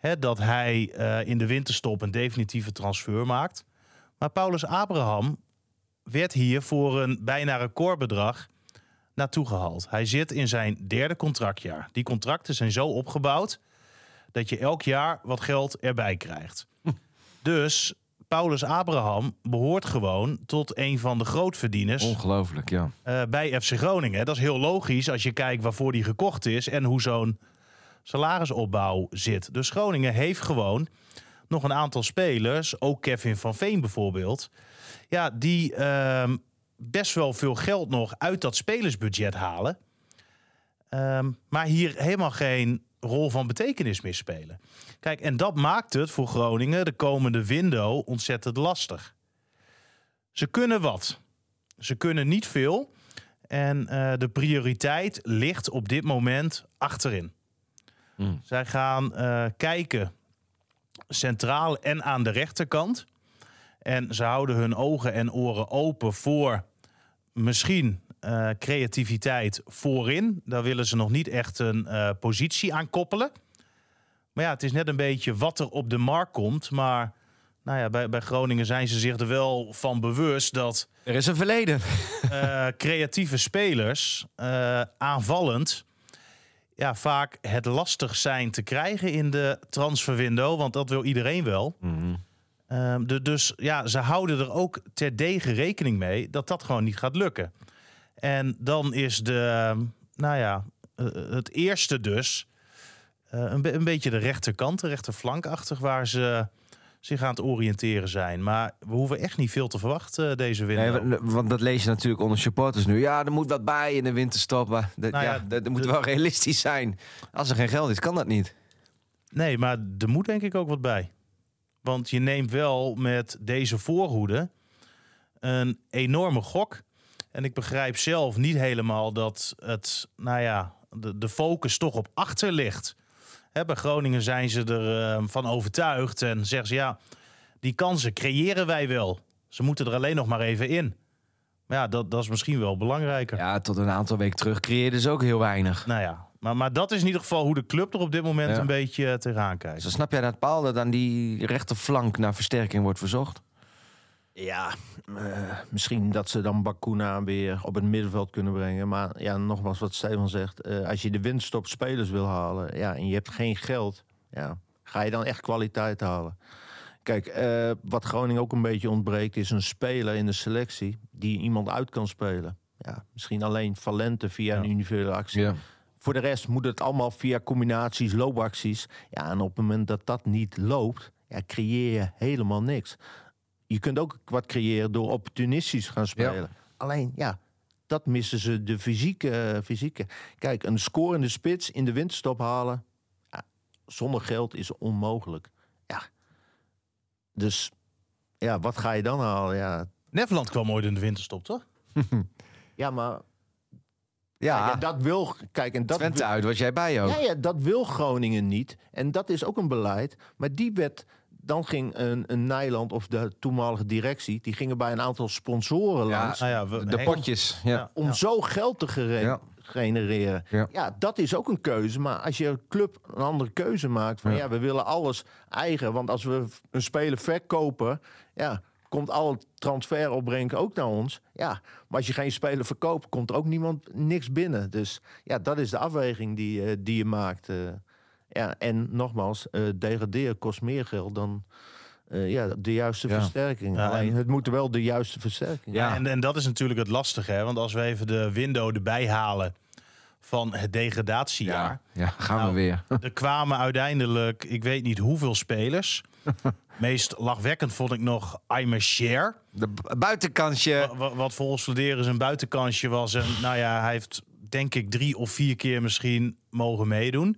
dat hij in de winterstop een definitieve transfer maakt. Maar Paulus Abraham werd hier voor een bijna recordbedrag naartoe gehaald. Hij zit in zijn 3e contractjaar. Die contracten zijn zo opgebouwd dat je elk jaar wat geld erbij krijgt. Dus Paulus Abraham behoort gewoon tot een van de grootverdieners. Ongelooflijk, ja. Bij FC Groningen. Dat is heel logisch als je kijkt waarvoor die gekocht is en hoe zo'n salarisopbouw zit. Dus Groningen heeft gewoon nog een aantal spelers, ook Kevin van Veen bijvoorbeeld, ja, die best wel veel geld nog uit dat spelersbudget halen. Maar hier helemaal geen rol van betekenis meer spelen. Kijk, en dat maakt het voor Groningen de komende window ontzettend lastig. Ze kunnen wat. Ze kunnen niet veel. En de prioriteit ligt op dit moment achterin. Zij gaan kijken centraal en aan de rechterkant. En ze houden hun ogen en oren open voor misschien creativiteit voorin. Daar willen ze nog niet echt een positie aan koppelen. Maar ja, het is net een beetje wat er op de markt komt. Maar nou ja, bij Groningen zijn ze zich er wel van bewust dat Er is een verleden. creatieve spelers aanvallend ja, vaak het lastig zijn te krijgen in de transferwindow. Want dat wil iedereen wel. Dus ja, ze houden er ook terdege rekening mee dat dat gewoon niet gaat lukken. En dan is het eerste dus een beetje de rechterkant, de rechterflankachtig, waar ze zich aan het oriënteren zijn. Maar we hoeven echt niet veel te verwachten deze winter. Nee, want dat lees je natuurlijk onder supporters nu. Ja, er moet wat bij in de winterstop. Maar dat moet wel realistisch zijn. Als er geen geld is, kan dat niet. Nee, maar er moet denk ik ook wat bij. Want je neemt wel met deze voorhoede een enorme gok. En ik begrijp zelf niet helemaal dat het, de focus toch op achter ligt. Bij Groningen zijn ze ervan overtuigd en zeggen ze ja, die kansen creëren wij wel. Ze moeten er alleen nog maar even in. Maar ja, dat is misschien wel belangrijker. Ja, tot een aantal weken terug creëerden ze ook heel weinig. Nou ja, maar dat is in ieder geval hoe de club er op dit moment een beetje tegenaan kijkt. Dus snap jij dat Paul dat aan die rechterflank naar versterking wordt verzocht? Ja, misschien dat ze dan Bakuna weer op het middenveld kunnen brengen. Maar ja, nogmaals wat Stefan zegt. Als je de winststop spelers wil halen en je hebt geen geld, ga je dan echt kwaliteit halen. Kijk, wat Groningen ook een beetje ontbreekt is een speler in de selectie die iemand uit kan spelen. Ja, misschien alleen Valente via een individuele actie. Ja. Voor de rest moet het allemaal via combinaties, loopacties. Ja, en op het moment dat dat niet loopt, creëer je helemaal niks. Je kunt ook wat creëren door opportunistisch gaan spelen. Ja. Alleen, dat missen ze de fysieke. Kijk, een scorende spits in de winterstop halen, zonder geld is onmogelijk. Ja. Dus, wat ga je dan halen? Ja. Nederland kwam ooit in de winterstop, toch? Ja, maar... Ja, kijk, dat wil... Kijk, en dat Twente uit, was jij bij ook? Ja, dat wil Groningen niet. En dat is ook een beleid. Maar die werd... Dan ging een Nijland of de toenmalige directie... die gingen bij een aantal sponsoren langs. De potjes. Om zo geld te genereren. Ja, dat is ook een keuze. Maar als je club een andere keuze maakt... van we willen alles eigen. Want als we een speler verkopen... komt alle transferopbrengst ook naar ons. Ja, maar als je geen speler verkoopt... komt er ook niks binnen. Dus dat is de afweging die je maakt... en nogmaals, degraderen kost meer geld dan de juiste versterking. Ja, alleen, het moet wel de juiste versterking. Ja, en dat is natuurlijk het lastige. Hè? Want als we even de window erbij halen van het degradatiejaar. Ja, gaan we weer. Er kwamen uiteindelijk, ik weet niet hoeveel spelers. Meest lachwekkend vond ik nog Aymer Sher. De buitenkansje. Wat volgens Vladeris een buitenkansje was. En hij heeft denk ik 3 of 4 keer misschien mogen meedoen.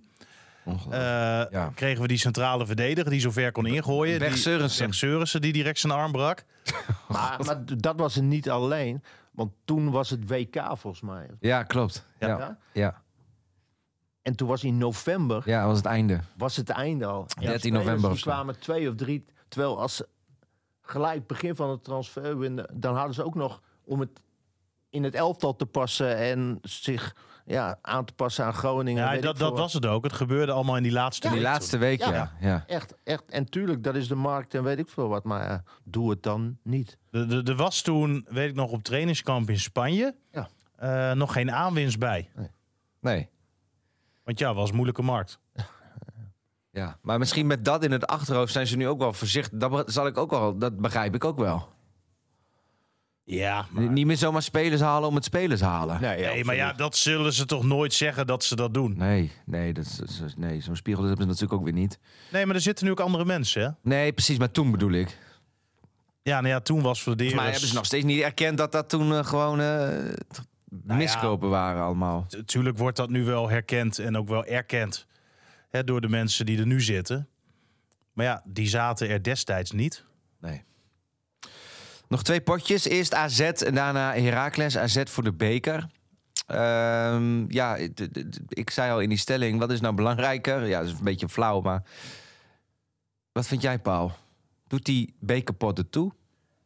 Kregen we die centrale verdediger die zo ver kon ingooien. Berg Sørensen die direct zijn arm brak. Maar dat was het niet alleen. Want toen was het WK volgens mij. Ja, klopt. Ja. En toen was in november... Ja, was het einde. Was het einde al. 13 november Die kwamen 2 of 3. Terwijl als ze gelijk begin van het transfer... dan hadden ze ook nog om het in het elftal te passen... en zich aan te passen aan Groningen. Ja, weet ik dat veel wat. was het ook. Het gebeurde allemaal in die laatste Die week. laatste week, Ja. ja. Echt. En tuurlijk, dat is de markt en weet ik veel wat. Maar doe het dan niet. Er was toen, weet ik nog, op trainingskamp in Spanje nog geen aanwinst bij. Nee. Want ja, was een moeilijke markt. Ja, maar misschien met dat in het achterhoofd zijn ze nu ook wel voorzichtig. Dat begrijp ik ook wel. Ja, Niet meer zomaar spelers halen om het spelers halen. nee, maar ja, dat zullen ze toch nooit zeggen dat ze dat doen. Nee, zo'n spiegel hebben ze natuurlijk ook weer niet. Nee, maar er zitten nu ook andere mensen, hè? Nee, precies, maar toen bedoel ik. Ja, nou ja, toen was Vladeris... Maar hebben ze nog steeds niet erkend dat toen gewoon miskopen waren allemaal. Natuurlijk wordt dat nu wel herkend en ook wel erkend, hè, door de mensen die er nu zitten. Maar ja, die zaten er destijds niet. Nee. Nog 2 potjes. Eerst AZ en daarna Heracles. AZ voor de beker. Ik zei al in die stelling, wat is nou belangrijker? Ja, dat is een beetje flauw, maar... Wat vind jij, Paul? Doet die bekerpot er toe?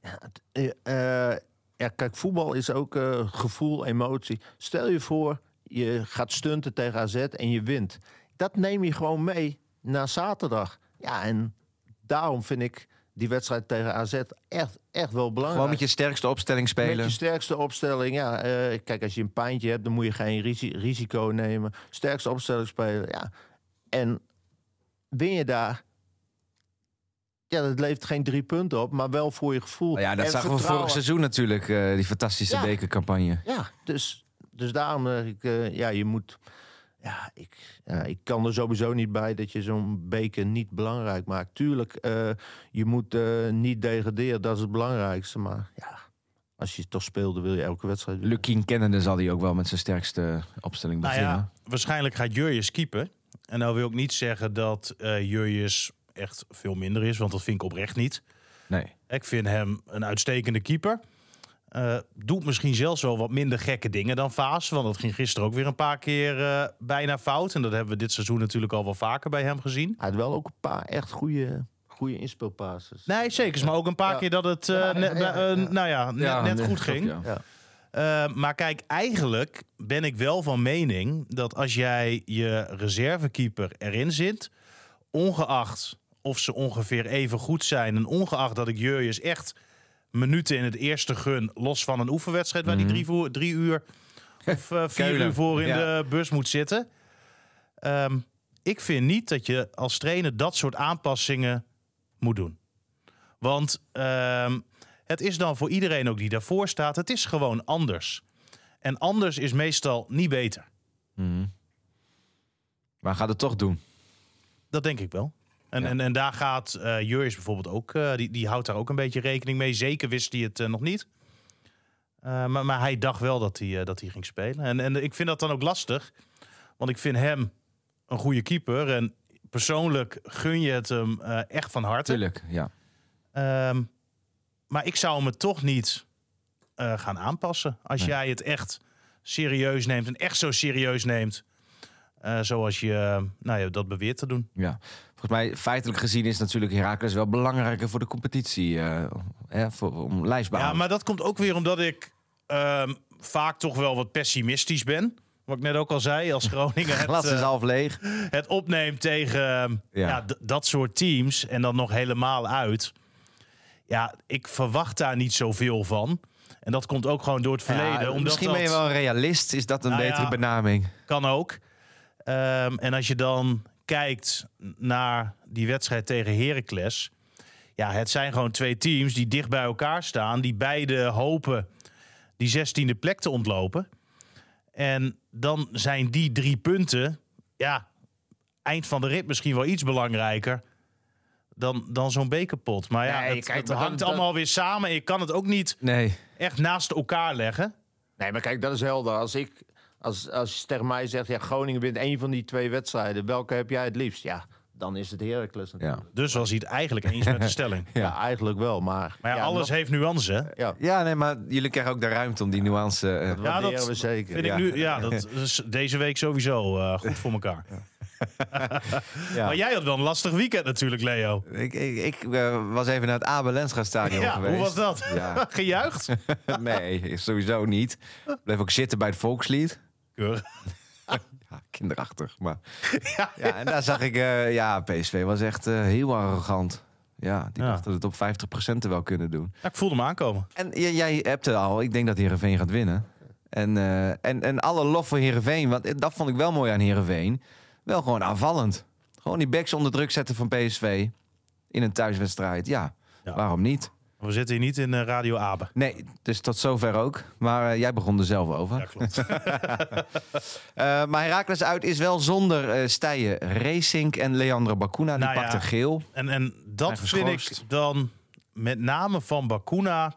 Kijk, voetbal is ook gevoel, emotie. Stel je voor, je gaat stunten tegen AZ en je wint. Dat neem je gewoon mee naar zaterdag. Ja, en daarom vind ik die wedstrijd tegen AZ echt wel belangrijk. Gewoon met je sterkste opstelling spelen. Met je sterkste opstelling, ja. Kijk, als je een pijntje hebt, dan moet je geen risico nemen. Sterkste opstelling spelen, ja. En win je daar... Ja, dat levert geen 3 punten op, maar wel voor je gevoel. Ja, dat en zagen we vorig seizoen natuurlijk, die fantastische bekercampagne. Ja, dus daarom, je moet... ik kan er sowieso niet bij dat je zo'n beker niet belangrijk maakt. Tuurlijk, je moet niet degraderen, dat is het belangrijkste. Maar ja, als je toch speelt, dan wil je elke wedstrijd winnen. Lukien kennende zal hij ook wel met zijn sterkste opstelling beginnen. Nou ja, waarschijnlijk gaat Jurjes keeper. En nou wil ik niet zeggen dat Jurjes echt veel minder is, want dat vind ik oprecht niet. Nee. Ik vind hem een uitstekende keeper. Doet misschien zelfs wel wat minder gekke dingen dan Vaas. Want dat ging gisteren ook weer een paar keer bijna fout. En dat hebben we dit seizoen natuurlijk al wel vaker bij hem gezien. Hij had wel ook een paar echt goede inspeelpasses. Nee, zeker. Maar ook een paar keer dat het net goed ging. Ja. Maar kijk, eigenlijk ben ik wel van mening dat als jij je reservekeeper erin zit, ongeacht of ze ongeveer even goed zijn en ongeacht dat ik Jurjes echt minuten in het eerste gun, los van een oefenwedstrijd waar die 3 uur of 4 uur voor in de bus moet zitten. Ik vind niet dat je als trainer dat soort aanpassingen moet doen. Want het is dan voor iedereen ook die daarvoor staat, het is gewoon anders. En anders is meestal niet beter. Maar gaat het toch doen? Dat denk ik wel. En daar gaat Jurjes bijvoorbeeld ook, die houdt daar ook een beetje rekening mee. Zeker wist hij het nog niet. Maar hij dacht wel dat hij ging spelen. En ik vind dat dan ook lastig. Want ik vind hem een goede keeper. En persoonlijk gun je het hem echt van harte. Tuurlijk, ja. Maar ik zou hem het toch niet gaan aanpassen. Als jij het echt serieus neemt en echt zo serieus neemt. Zoals je dat beweert te doen. Ja. Volgens mij, feitelijk gezien, is natuurlijk Heracles wel belangrijker voor de competitie. Om lijstbehoud. Ja, maar dat komt ook weer omdat ik vaak toch wel wat pessimistisch ben. Wat ik net ook al zei, als Groningen Glas is half leeg. het opneemt tegen dat soort teams en dan nog helemaal uit. Ja, ik verwacht daar niet zoveel van. En dat komt ook gewoon door het verleden. Ja, omdat misschien ben je wel een realist. Is dat een betere benaming? Kan ook. En als je dan kijkt naar die wedstrijd tegen Heracles. Ja, het zijn gewoon 2 teams die dicht bij elkaar staan. Die beide hopen die 16e plek te ontlopen. En dan zijn die 3 punten, eind van de rit misschien wel iets belangrijker dan zo'n bekerpot. Maar ja, het hangt allemaal weer samen. En je kan het ook niet echt naast elkaar leggen. Nee, maar kijk, dat is helder. Als je tegen mij zegt, Groningen wint 1 van die 2 wedstrijden. Welke heb jij het liefst? Ja, dan is het Heracles natuurlijk. Ja. Dus was hij het eigenlijk eens met de stelling. Ja, eigenlijk wel. Maar alles heeft nuance, hè? Ja. Nee, maar jullie krijgen ook de ruimte om die nuance... Dat waarderen we zeker. Vind ik nu, dat is deze week sowieso goed voor elkaar. Maar jij had wel een lastig weekend natuurlijk, Leo. Ik was even naar het Abel Lenstra stadion geweest. Hoe was dat? Ja. Gejuicht? Nee, sowieso niet. Bleef ook zitten bij het volkslied. Keurig. Ja, kinderachtig. Maar Ja. ja, en daar zag ik, PSV was echt heel arrogant. Ja, die dachten het op 50% te wel kunnen doen. Ja, ik voelde hem aankomen. En jij hebt er al, ik denk dat Heerenveen gaat winnen. En alle lof voor Heerenveen, want dat vond ik wel mooi aan Heerenveen. Wel gewoon aanvallend. Gewoon die backs onder druk zetten van PSV in een thuiswedstrijd. Ja, waarom niet? We zitten hier niet in Radio Abe. Nee, dus tot zover ook. Maar jij begon er zelf over. Ja, klopt. Maar Heracles uit is wel zonder Stijen Racing en Leandro Bacuna. Die pakte geel. En dat vind ik dan met name van Bacuna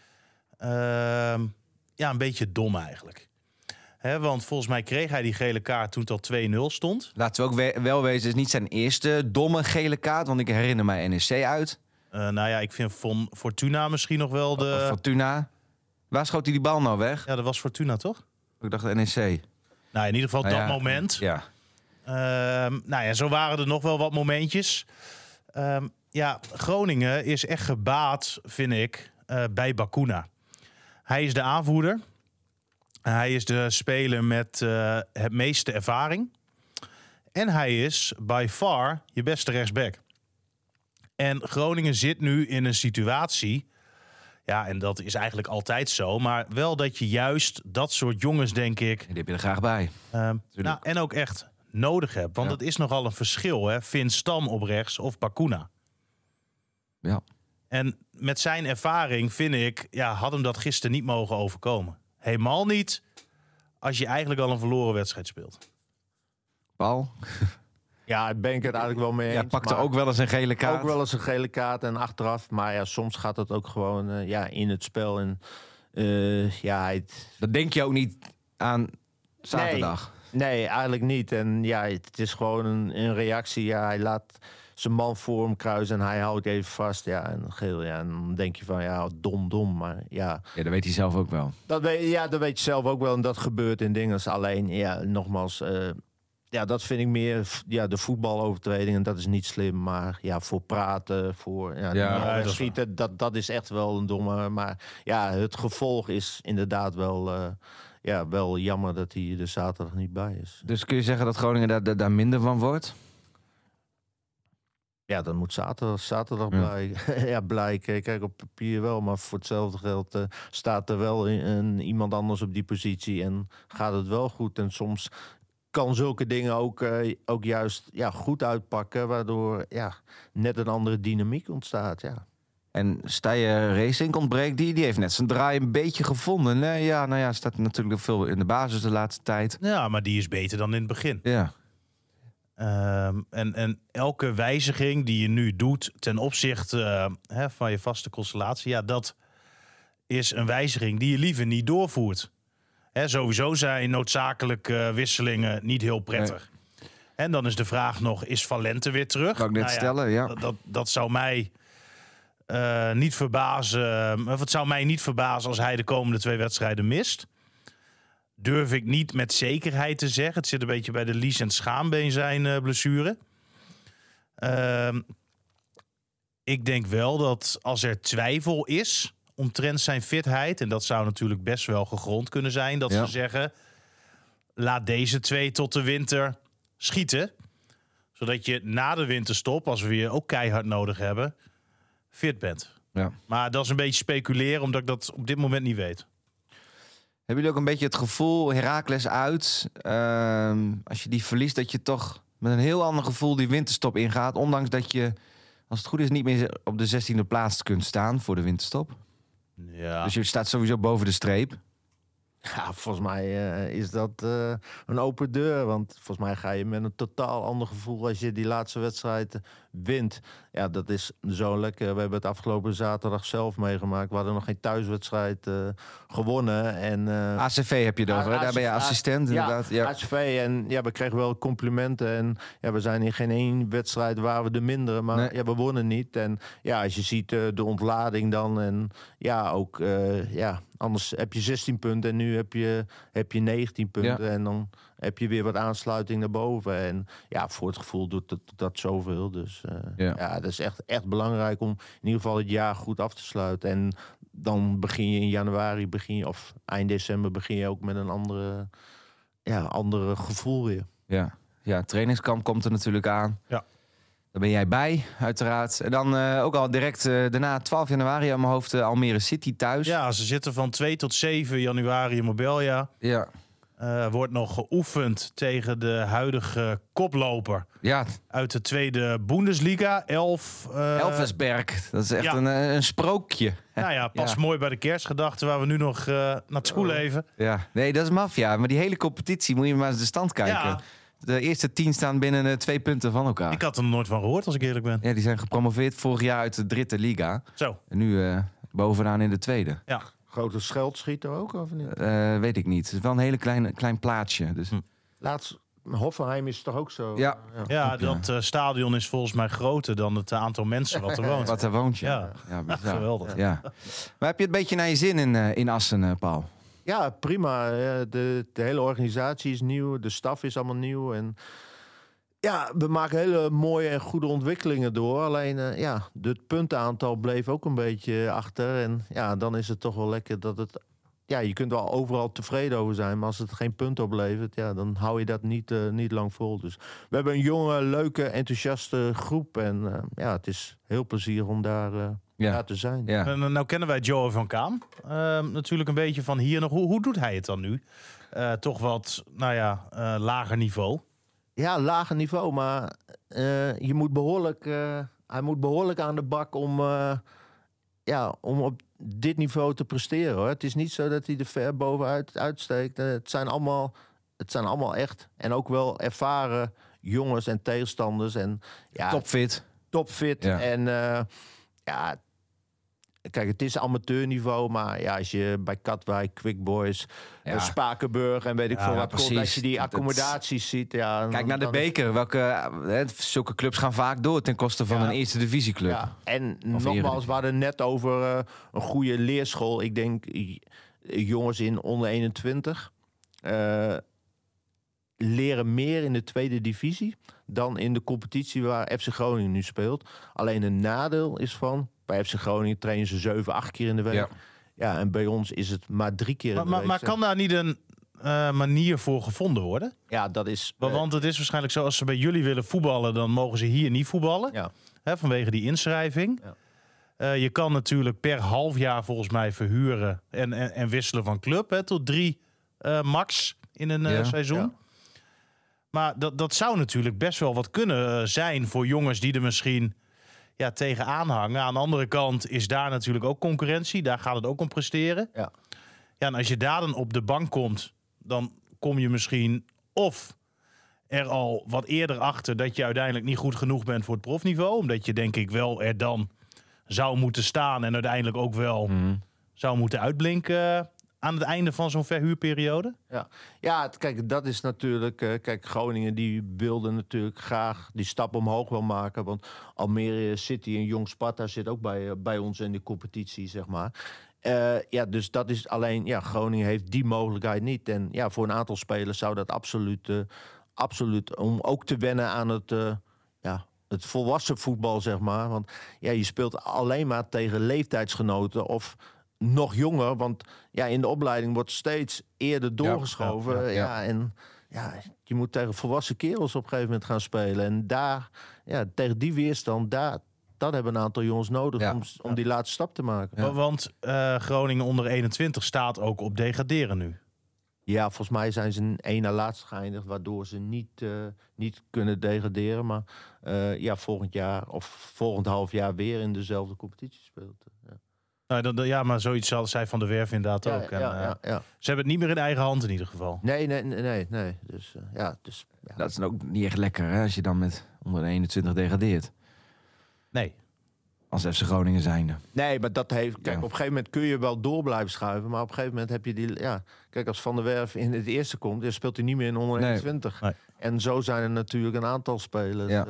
een beetje dom eigenlijk. Want volgens mij kreeg hij die gele kaart toen het al 2-0 stond. Laten we ook wel wezen, het is niet zijn eerste domme gele kaart. Want ik herinner mij NEC uit. Ik vind van Fortuna misschien nog wel de... Fortuna. Waar schoot hij die bal nou weg? Ja, dat was Fortuna, toch? Ik dacht NEC. Nou, in ieder geval dat moment. Ja. Zo waren er nog wel wat momentjes. Groningen is echt gebaat, vind ik, bij Bacuna. Hij is de aanvoerder. Hij is de speler met het meeste ervaring. En hij is by far je beste rechtsback. En Groningen zit nu in een situatie... Ja, en dat is eigenlijk altijd zo. Maar wel dat je juist dat soort jongens, denk ik... Die heb je er graag bij. En ook echt nodig hebt. Want het is nogal een verschil, hè. Finn Stam op rechts of Bacuna. Ja. En met zijn ervaring vind ik... had hem dat gisteren niet mogen overkomen. Helemaal niet als je eigenlijk al een verloren wedstrijd speelt. Paul? Ja, daar ben ik het eigenlijk wel mee eens. Ja, pakte ook wel eens een gele kaart. Ook wel eens een gele kaart en achteraf. Maar ja, soms gaat het ook gewoon in het spel. En Dat denk je ook niet aan zaterdag. Nee, eigenlijk niet. En ja, het is gewoon een reactie. Ja, hij laat zijn man voor hem kruisen en hij houdt even vast. Ja, en geel. Ja, en dan denk je van, dom. Maar ja. Ja, dat weet hij zelf ook wel. Dat weet je zelf ook wel. En dat gebeurt in dingen. Alleen, nogmaals... dat vind ik meer de voetbalovertreding. En dat is niet slim. Maar voor praten, voor schieten, dat is echt wel een domme. Maar het gevolg is inderdaad wel jammer dat hij er zaterdag niet bij is. Dus kun je zeggen dat Groningen daar minder van wordt? Ja, dan moet zaterdag blijken. Kijk, op papier wel. Maar voor hetzelfde geld staat er wel iemand anders op die positie. En gaat het wel goed. En soms... kan zulke dingen ook juist goed uitpakken, waardoor net een andere dynamiek ontstaat. Ja. En Stijen Racing ontbreekt die heeft net zijn draai een beetje gevonden. Hè? Staat natuurlijk veel in de basis de laatste tijd. Ja, maar die is beter dan in het begin. Ja. En elke wijziging die je nu doet ten opzichte van je vaste constellatie, dat is een wijziging die je liever niet doorvoert. Sowieso zijn noodzakelijke wisselingen niet heel prettig. Nee. En dan is de vraag nog, is Valente weer terug? Kan ik net stellen, ja. Dat zou mij niet verbazen. Of het zou mij niet verbazen als hij de komende 2 wedstrijden mist. Durf ik niet met zekerheid te zeggen. Het zit een beetje bij de lies en schaambeen zijn blessure. Ik denk wel dat als er twijfel is... omtrent zijn fitheid, en dat zou natuurlijk best wel gegrond kunnen zijn... dat ze zeggen, laat deze 2 tot de winter schieten. Zodat je na de winterstop, als we je ook keihard nodig hebben... fit bent. Ja. Maar dat is een beetje speculeren, omdat ik dat op dit moment niet weet. Hebben jullie ook een beetje het gevoel, Heracles uit... als je die verliest, dat je toch met een heel ander gevoel die winterstop ingaat... ondanks dat je, als het goed is, niet meer op de 16e plaats kunt staan voor de winterstop? Ja. Dus je staat sowieso boven de streep. Ja, volgens mij is dat een open deur. Want volgens mij ga je met een totaal ander gevoel als je die laatste wedstrijd wint. Ja, dat is zo lekker. We hebben het afgelopen zaterdag zelf meegemaakt. We hadden nog geen thuiswedstrijd gewonnen. En, ACV heb je het over, hè? Daar ben je assistent inderdaad. Ja, ACV. En we kregen wel complimenten. En we zijn in geen 1 wedstrijd waar we de mindere. Maar we wonnen niet. En als je ziet de ontlading dan. En ook, anders heb je 16 punten en nu heb je 19 punten. Ja. En dan heb je weer wat aansluiting naar boven. En voor het gevoel doet dat zoveel. Dus dat is echt belangrijk om in ieder geval het jaar goed af te sluiten. En dan begin je in januari, of eind december begin je ook met een andere andere gevoel weer. Ja, trainingskamp komt er natuurlijk aan. Ja. Daar ben jij bij, uiteraard. En dan ook al direct daarna 12 januari aan mijn hoofd Almere City thuis. Ja, ze zitten van 2 tot 7 januari in Marbella. Ja. Wordt nog geoefend tegen de huidige koploper Ja, uit de tweede Bundesliga. Elversberg. Dat is echt een sprookje. Nou ja, past mooi bij de kerstgedachte waar we nu nog naartoe leven. Ja, nee, dat is maffia. Maar die hele competitie, moet je maar eens de stand kijken. Ja. De eerste 10 staan binnen 2 punten van elkaar. Ik had er nog nooit van gehoord, als ik eerlijk ben. Ja, die zijn gepromoveerd vorig jaar uit de derde liga. Zo. En nu bovenaan in de tweede. Ja. Grote scheldschieter ook, of niet? Weet ik niet. Het is wel een hele klein plaatsje. Dus... Laatst, Hoffenheim is toch ook zo? Ja. Ja, dat stadion is volgens mij groter dan het aantal mensen wat er woont. Wat er woont, ja. Ja. Bizar. Geweldig. Ja. Maar heb je het een beetje naar je zin in Assen, Paul? Ja, prima. De hele organisatie is nieuw. De staf is allemaal nieuw. En ja, we maken hele mooie en goede ontwikkelingen door. Alleen, het puntenaantal bleef ook een beetje achter. En ja, dan is het toch wel lekker dat het... Ja, je kunt wel overal tevreden over zijn. Maar als het geen punt oplevert, ja, dan hou je dat niet lang vol. Dus we hebben een jonge, leuke, enthousiaste groep. En het is heel plezierig om daar te zijn. Ja. En nou kennen wij Joey van Kaam. Natuurlijk een beetje van hier nog. Hoe doet hij het dan nu? Toch wat, lager niveau. Ja, lager niveau. Maar je moet hij moet behoorlijk aan de bak om op dit niveau te presteren. Hoor. Het is niet zo dat hij er ver bovenuit uitsteekt. Het zijn allemaal echt en ook wel ervaren jongens en tegenstanders. En, Topfit. Ja. En kijk, het is amateurniveau, maar ja, als je bij Katwijk, Quick Boys, Spakenburg en weet ik veel wat komt, als je die accommodaties ziet. Ja, kijk naar de beker. Zulke clubs gaan vaak door ten koste van een eerste divisieclub. Ja. En nogmaals, we hadden net over een goede leerschool. Ik denk jongens in onder 21 leren meer in de tweede divisie dan in de competitie waar FC Groningen nu speelt. Alleen een nadeel is van, bij FC Groningen trainen ze 7, 8 keer in de week. Ja, en bij ons is het maar 3 keer in de week. Maar kan daar niet een manier voor gevonden worden? Ja, dat is... Want het is waarschijnlijk zo, als ze bij jullie willen voetballen, dan mogen ze hier niet voetballen. Ja. Vanwege die inschrijving. Ja. Je kan natuurlijk per half jaar volgens mij verhuren en wisselen van club. Tot 3 max in een seizoen. Ja. Maar dat zou natuurlijk best wel wat kunnen zijn voor jongens die er misschien tegenaan hangen. Aan de andere kant is daar natuurlijk ook concurrentie. Daar gaat het ook om presteren. Ja, en als je daar dan op de bank komt, dan kom je misschien of er al wat eerder achter dat je uiteindelijk niet goed genoeg bent voor het profniveau. Omdat je denk ik wel er dan zou moeten staan en uiteindelijk ook wel zou moeten uitblinken aan het einde van zo'n verhuurperiode? Ja, kijk, dat is natuurlijk... kijk, Groningen die wilde natuurlijk graag die stap omhoog wel maken. Want Almere City en Jong Sparta zit ook bij ons in de competitie, zeg maar. Dus dat is alleen... Groningen heeft die mogelijkheid niet. En voor een aantal spelers zou dat absoluut... om ook te wennen aan het volwassen voetbal, zeg maar. Want je speelt alleen maar tegen leeftijdsgenoten of nog jonger, want in de opleiding wordt steeds eerder doorgeschoven. Je moet tegen volwassen kerels op een gegeven moment gaan spelen. En daar, tegen die weerstand, dat hebben een aantal jongens nodig om die laatste stap te maken. Ja. Want Groningen onder 21 staat ook op degraderen nu. Ja, volgens mij zijn ze een 1 na laatste geëindigd, waardoor ze niet kunnen degraderen. Maar volgend jaar of volgend half jaar weer in dezelfde competitie speelt. Maar zoiets zal zij Van der Werf inderdaad ook. Ze hebben het niet meer in eigen hand in ieder geval. Nee. Dus. Dat is ook niet echt lekker, hè, als je dan met onder 21 degradeert. Nee. Als FC Groningen zijnde. Nee, maar dat heeft... Kijk, op een gegeven moment kun je wel door blijven schuiven. Maar op een gegeven moment heb je die... Kijk, als Van der Werf in het eerste komt, dan speelt hij niet meer in onder 21. Nee. En zo zijn er natuurlijk een aantal spelers.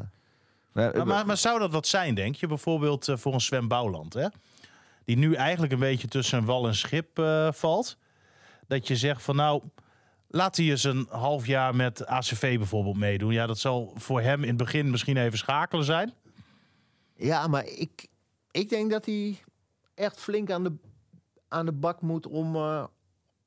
Maar zou dat wat zijn, denk je? Bijvoorbeeld voor een Sven Bouwland, hè? Die nu eigenlijk een beetje tussen wal en schip valt. Dat je zegt van laat hij eens een half jaar met ACV bijvoorbeeld meedoen. Ja, dat zal voor hem in het begin misschien even schakelen zijn. Ja, maar ik denk dat hij echt flink aan de bak moet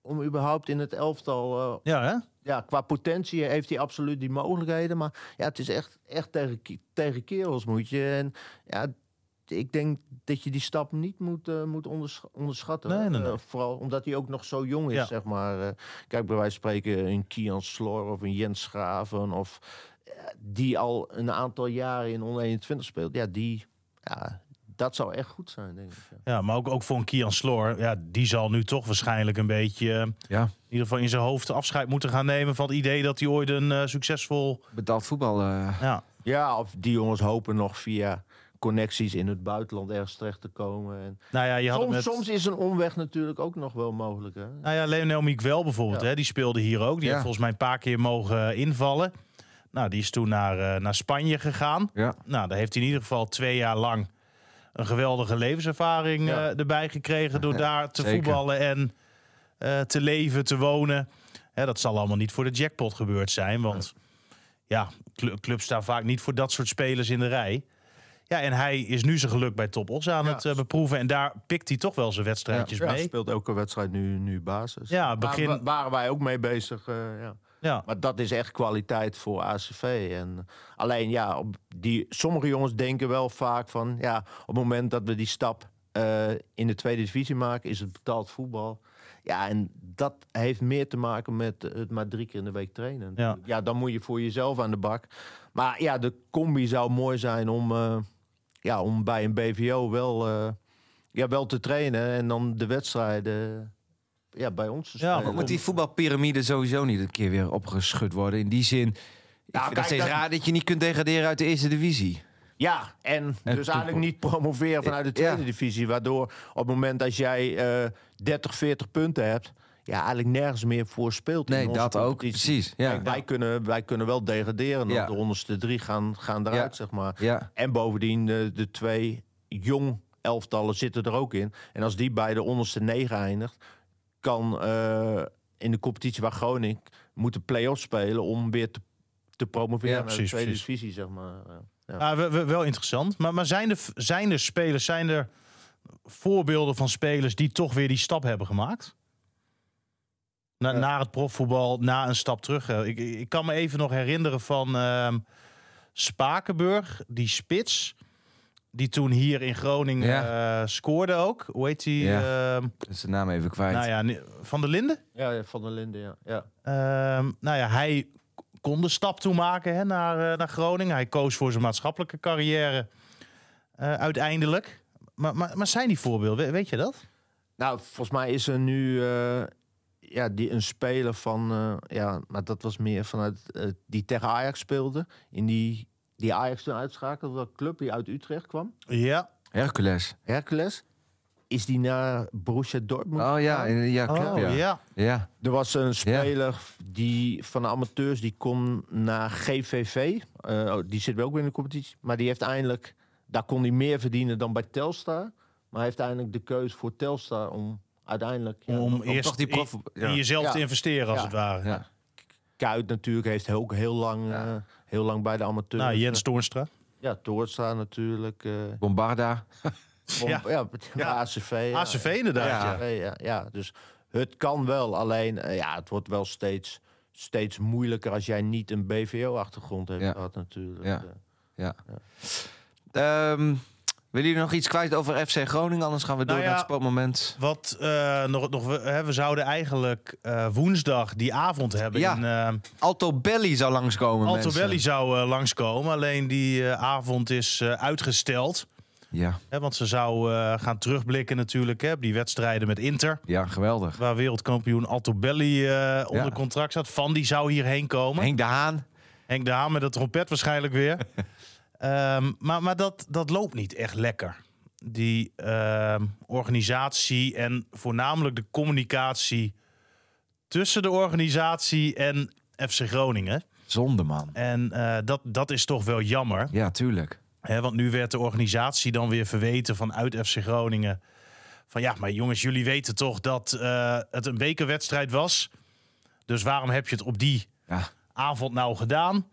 om überhaupt in het elftal... Ja, hè? Ja, qua potentie heeft hij absoluut die mogelijkheden. Maar ja, het is echt tegen kerels moet je. En ja, ik denk dat je die stap niet moet onderschatten. Nee. Vooral omdat hij ook nog zo jong is, zeg maar. Kijk, bij wijze van spreken een Kian Slor of een Jens Schraven... of die al een aantal jaren in onder 21 speelt. Ja, dat zou echt goed zijn, denk ik. Ja, maar ook voor een Kian Slor. Ja, die zal nu toch waarschijnlijk een beetje... in ieder geval in zijn hoofd afscheid moeten gaan nemen... van het idee dat hij ooit een succesvol... Betaald voetbal. Ja, of die jongens hopen nog via connecties in het buitenland ergens terecht te komen. En Nou ja, je had soms is een omweg natuurlijk ook nog wel mogelijk. Hè? Nou ja, Leonel Miguel bijvoorbeeld, hè, die speelde hier ook. Die heeft volgens mij een paar keer mogen invallen. Nou, die is toen naar Spanje gegaan. Ja. Nou, daar heeft hij in ieder geval 2 jaar lang een geweldige levenservaring erbij gekregen... door daar te voetballen en te leven, te wonen. Hè, dat zal allemaal niet voor de jackpot gebeurd zijn. Want clubs staan vaak niet voor dat soort spelers in de rij. Ja, en hij is nu zijn geluk bij Top Os aan het beproeven. En daar pikt hij toch wel zijn wedstrijdjes mee. Hij speelt elke wedstrijd nu basis. Ja, Daar waren wij ook mee bezig. Ja. Maar dat is echt kwaliteit voor ACV. En alleen sommige jongens denken wel vaak van... ja, op het moment dat we die stap in de tweede divisie maken... is het betaald voetbal. Ja, en dat heeft meer te maken met het maar 3 keer in de week trainen. Ja, dan moet je voor jezelf aan de bak. Maar ja, de combi zou mooi zijn om bij een BVO wel te trainen... en dan de wedstrijden... Ja, bij ons te spelen. Ja, moet die voetbalpyramide sowieso niet een keer weer opgeschud worden? In die zin, ik vind het steeds raar dat je niet kunt degraderen uit de eerste divisie. Ja, en dus eigenlijk niet promoveren vanuit de tweede divisie. Waardoor op het moment dat jij 30, 40 punten hebt... ja, eigenlijk nergens meer voor speelt. Nee, dat ook. Precies. Ja. Kijk, wij kunnen wel degraderen. De onderste 3 gaan eruit, zeg maar. Ja. En bovendien de 2 jong elftallen zitten er ook in. En als die bij de onderste 9 eindigt... kan in de competitie waar Groningen moeten play-offs spelen... om weer te promoveren naar de tweede divisie, zeg maar. Wel interessant. Maar zijn er voorbeelden van spelers... die toch weer die stap hebben gemaakt? Naar het profvoetbal, na een stap terug. Ik kan me even nog herinneren van Spakenburg, die spits... die toen hier in Groningen scoorde ook. Hoe heet die? Dat is de naam even kwijt. Nou ja, Van der Linden? Ja, Van der Linden, ja. Nou ja, hij kon de stap toen maken naar Groningen. Hij koos voor zijn maatschappelijke carrière uiteindelijk. Maar zijn die voorbeelden? Weet je dat? Nou, volgens mij is er nu een speler van... maar dat was meer vanuit die tegen Ajax speelde. In die Ajax toen uitschakelde, dat club die uit Utrecht kwam. Ja. Hercules. Is die naar Borussia Dortmund? Oh ja, klopt. Ja. Er was een speler die van de amateurs, die kon naar GVV. Die zit wel ook weer in de competitie. Maar die heeft eindelijk, daar kon hij meer verdienen dan bij Telstar. Maar hij heeft eindelijk de keuze voor Telstar om uiteindelijk... om eerst toch die in jezelf te investeren, als het ware. Ja. Kuit natuurlijk heeft ook heel lang bij de amateurs. Nou, Jens Toornstra. Ja, Toornstra natuurlijk. Bombarda. ACV. ACV inderdaad. Ja, dus het kan wel. Alleen, het wordt wel steeds moeilijker als jij niet een BVO-achtergrond hebt gehad natuurlijk. Willen jullie nog iets kwijt over FC Groningen? Anders gaan we door naar het sportmoment. Wat we zouden eigenlijk woensdag die avond hebben. Alto Belli zou langskomen. Alto Belli zou langskomen. Alleen die avond is uitgesteld. Ja. Want ze zou gaan terugblikken natuurlijk op die wedstrijden met Inter. Ja, geweldig. Waar wereldkampioen Alto Belli onder contract zat. Van die zou hierheen komen. Henk de Haan met de trompet waarschijnlijk weer. Maar dat loopt niet echt lekker. Die organisatie en voornamelijk de communicatie tussen de organisatie en FC Groningen. Zonde, man. En dat is toch wel jammer. Ja, tuurlijk. Want nu werd de organisatie dan weer verweten vanuit FC Groningen. Van ja, maar jongens, jullie weten toch dat het een bekerwedstrijd was. Dus waarom heb je het op die avond nou gedaan?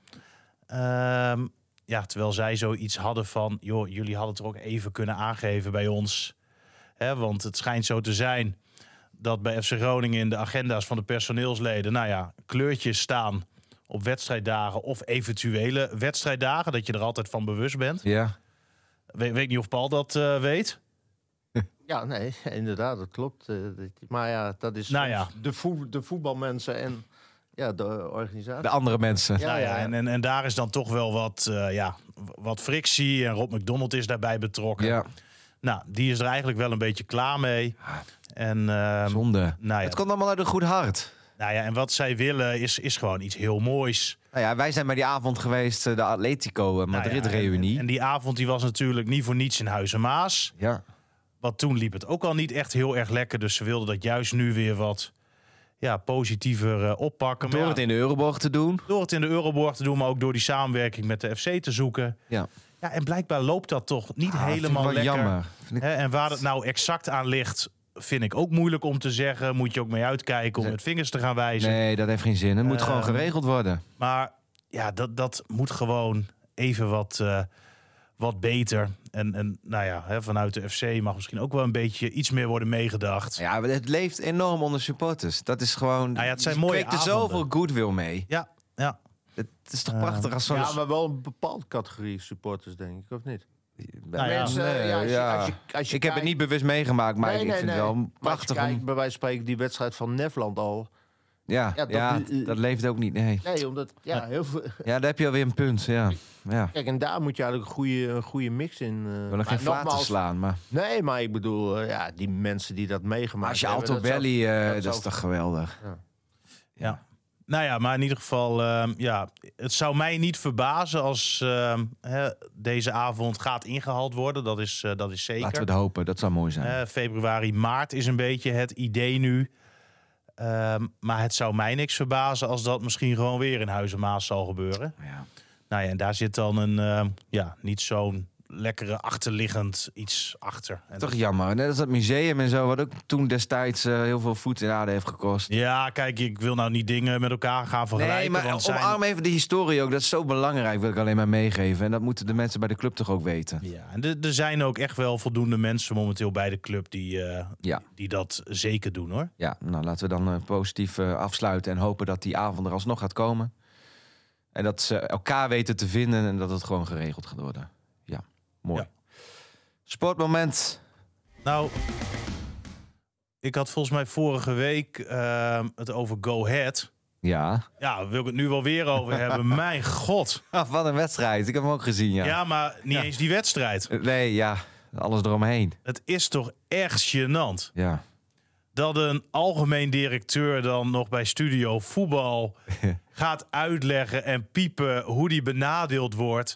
Terwijl zij zoiets hadden van... joh, jullie hadden het er ook even kunnen aangeven bij ons. Want het schijnt zo te zijn dat bij FC Groningen in de agenda's van de personeelsleden kleurtjes staan op wedstrijddagen of eventuele wedstrijddagen, dat je er altijd van bewust bent. Ja. Weet niet of Paul dat weet. Ja, nee, inderdaad, dat klopt. Maar ja, dat is de voetbalmensen en de organisatie. De andere mensen. Ja. En daar is dan toch wel wat frictie. En Rob McDonald is daarbij betrokken. Ja. Nou, die is er eigenlijk wel een beetje klaar mee. En, Zonde. Nou ja, Het komt allemaal uit een goed hart. nou ja, en wat zij willen is gewoon iets heel moois. Nou ja, wij zijn bij die avond geweest, de Atletico Madrid-reunie. En die avond die was natuurlijk niet voor niets in Huizen Maas. Ja. Want toen liep het ook al niet echt heel erg lekker. Dus ze wilden dat juist nu weer wat positiever oppakken. Door het in de Euroborg te doen. Door het in de Euroborg te doen, maar ook door die samenwerking met de FC te zoeken. Ja. Ja, en blijkbaar loopt dat toch niet helemaal vind ik wel lekker. jammer. Vind ik... En waar het nou exact aan ligt, vind ik ook moeilijk om te zeggen. Moet je ook mee uitkijken om met vingers te gaan wijzen. Nee, dat heeft geen zin. Het moet gewoon geregeld worden. Maar ja, dat moet gewoon even wat beter. En vanuit de FC mag misschien ook wel een beetje iets meer worden meegedacht. Ja, het leeft enorm onder supporters. Dat is gewoon... het zijn mooie er zoveel goodwill mee. Ja. Het is toch prachtig als zo'n... Ja, maar wel een bepaalde categorie supporters, denk ik, of niet? Ik heb het niet bewust meegemaakt, maar ik vind het wel prachtig. Maar als je kijkt, bij wijze van spreken, die wedstrijd van Nefland al. Dat leeft ook niet, nee. Nee, omdat, heel veel... Ja, daar heb je alweer een punt, ja. Kijk, en daar moet je eigenlijk een goede mix in... Ik wil nog geen flaten slaan, maar... Nee, maar ik bedoel, die mensen die dat meegemaakt als je hebben... Alto Belly, dat is toch geweldig. Ja. Nou ja, maar in ieder geval, het zou mij niet verbazen als deze avond gaat ingehaald worden. Dat is zeker. Laten we het hopen, dat zou mooi zijn. Februari, maart is een beetje het idee nu. Maar het zou mij niks verbazen als dat misschien gewoon weer in Huizen Maas zal gebeuren. Ja. Nou ja, en daar zit dan een niet zo'n lekkere achterliggend iets achter. En toch jammer. Net als dat museum en zo, wat ook toen destijds heel veel voet in aarde heeft gekost. Ja, kijk, ik wil nou niet dingen met elkaar gaan vergelijken. Nee, maar omarm even de historie ook. Dat is zo belangrijk, wil ik alleen maar meegeven. En dat moeten de mensen bij de club toch ook weten. Ja, en er zijn ook echt wel voldoende mensen momenteel bij de club die dat zeker doen, hoor. Ja, nou laten we dan positief afsluiten en hopen dat die avond er alsnog gaat komen. En dat ze elkaar weten te vinden en dat het gewoon geregeld gaat worden. Ja, mooi. Ja. Sportmoment. Nou, ik had volgens mij vorige week het over Go Ahead. Ja. Ja, daar wil ik het nu wel weer over hebben. Mijn god. Wat een wedstrijd. Ik heb hem ook gezien, ja. Ja, maar niet eens die wedstrijd. Nee, ja. Alles eromheen. Het is toch echt gênant. Ja. Dat een algemeen directeur dan nog bij Studio Voetbal gaat uitleggen en piepen hoe die benadeeld wordt.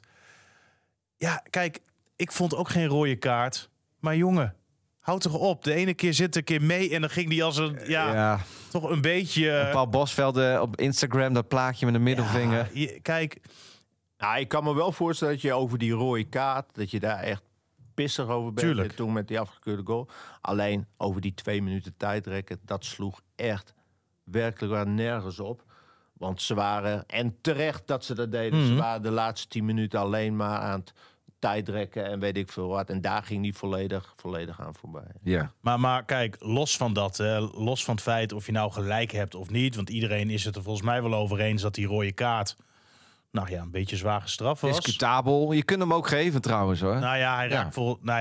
Ja, kijk, ik vond ook geen rode kaart. Maar jongen, houd toch op. De ene keer zit een keer mee en dan ging die als een, toch een beetje... Paul Bosveld op Instagram, dat plaatje met een middelvinger. Ja, kijk. Nou, ik kan me wel voorstellen dat je over die rode kaart, dat je daar echt pissig over bent. Tuurlijk. Toen met die afgekeurde goal. Alleen over die 2 minuten tijdrekken, dat sloeg echt werkelijk waar nergens op. Want ze waren, en terecht dat ze dat deden, ze waren de laatste 10 minuten alleen maar aan het tijdrekken en weet ik veel wat. En daar ging niet volledig aan voorbij. Ja. Maar kijk, los van dat, los van het feit of je nou gelijk hebt of niet, want iedereen is het er volgens mij wel over eens dat die rode kaart een beetje zwaar gestraft was. Discutabel. Je kunt hem ook geven trouwens, hoor. Nou ja, hij raakt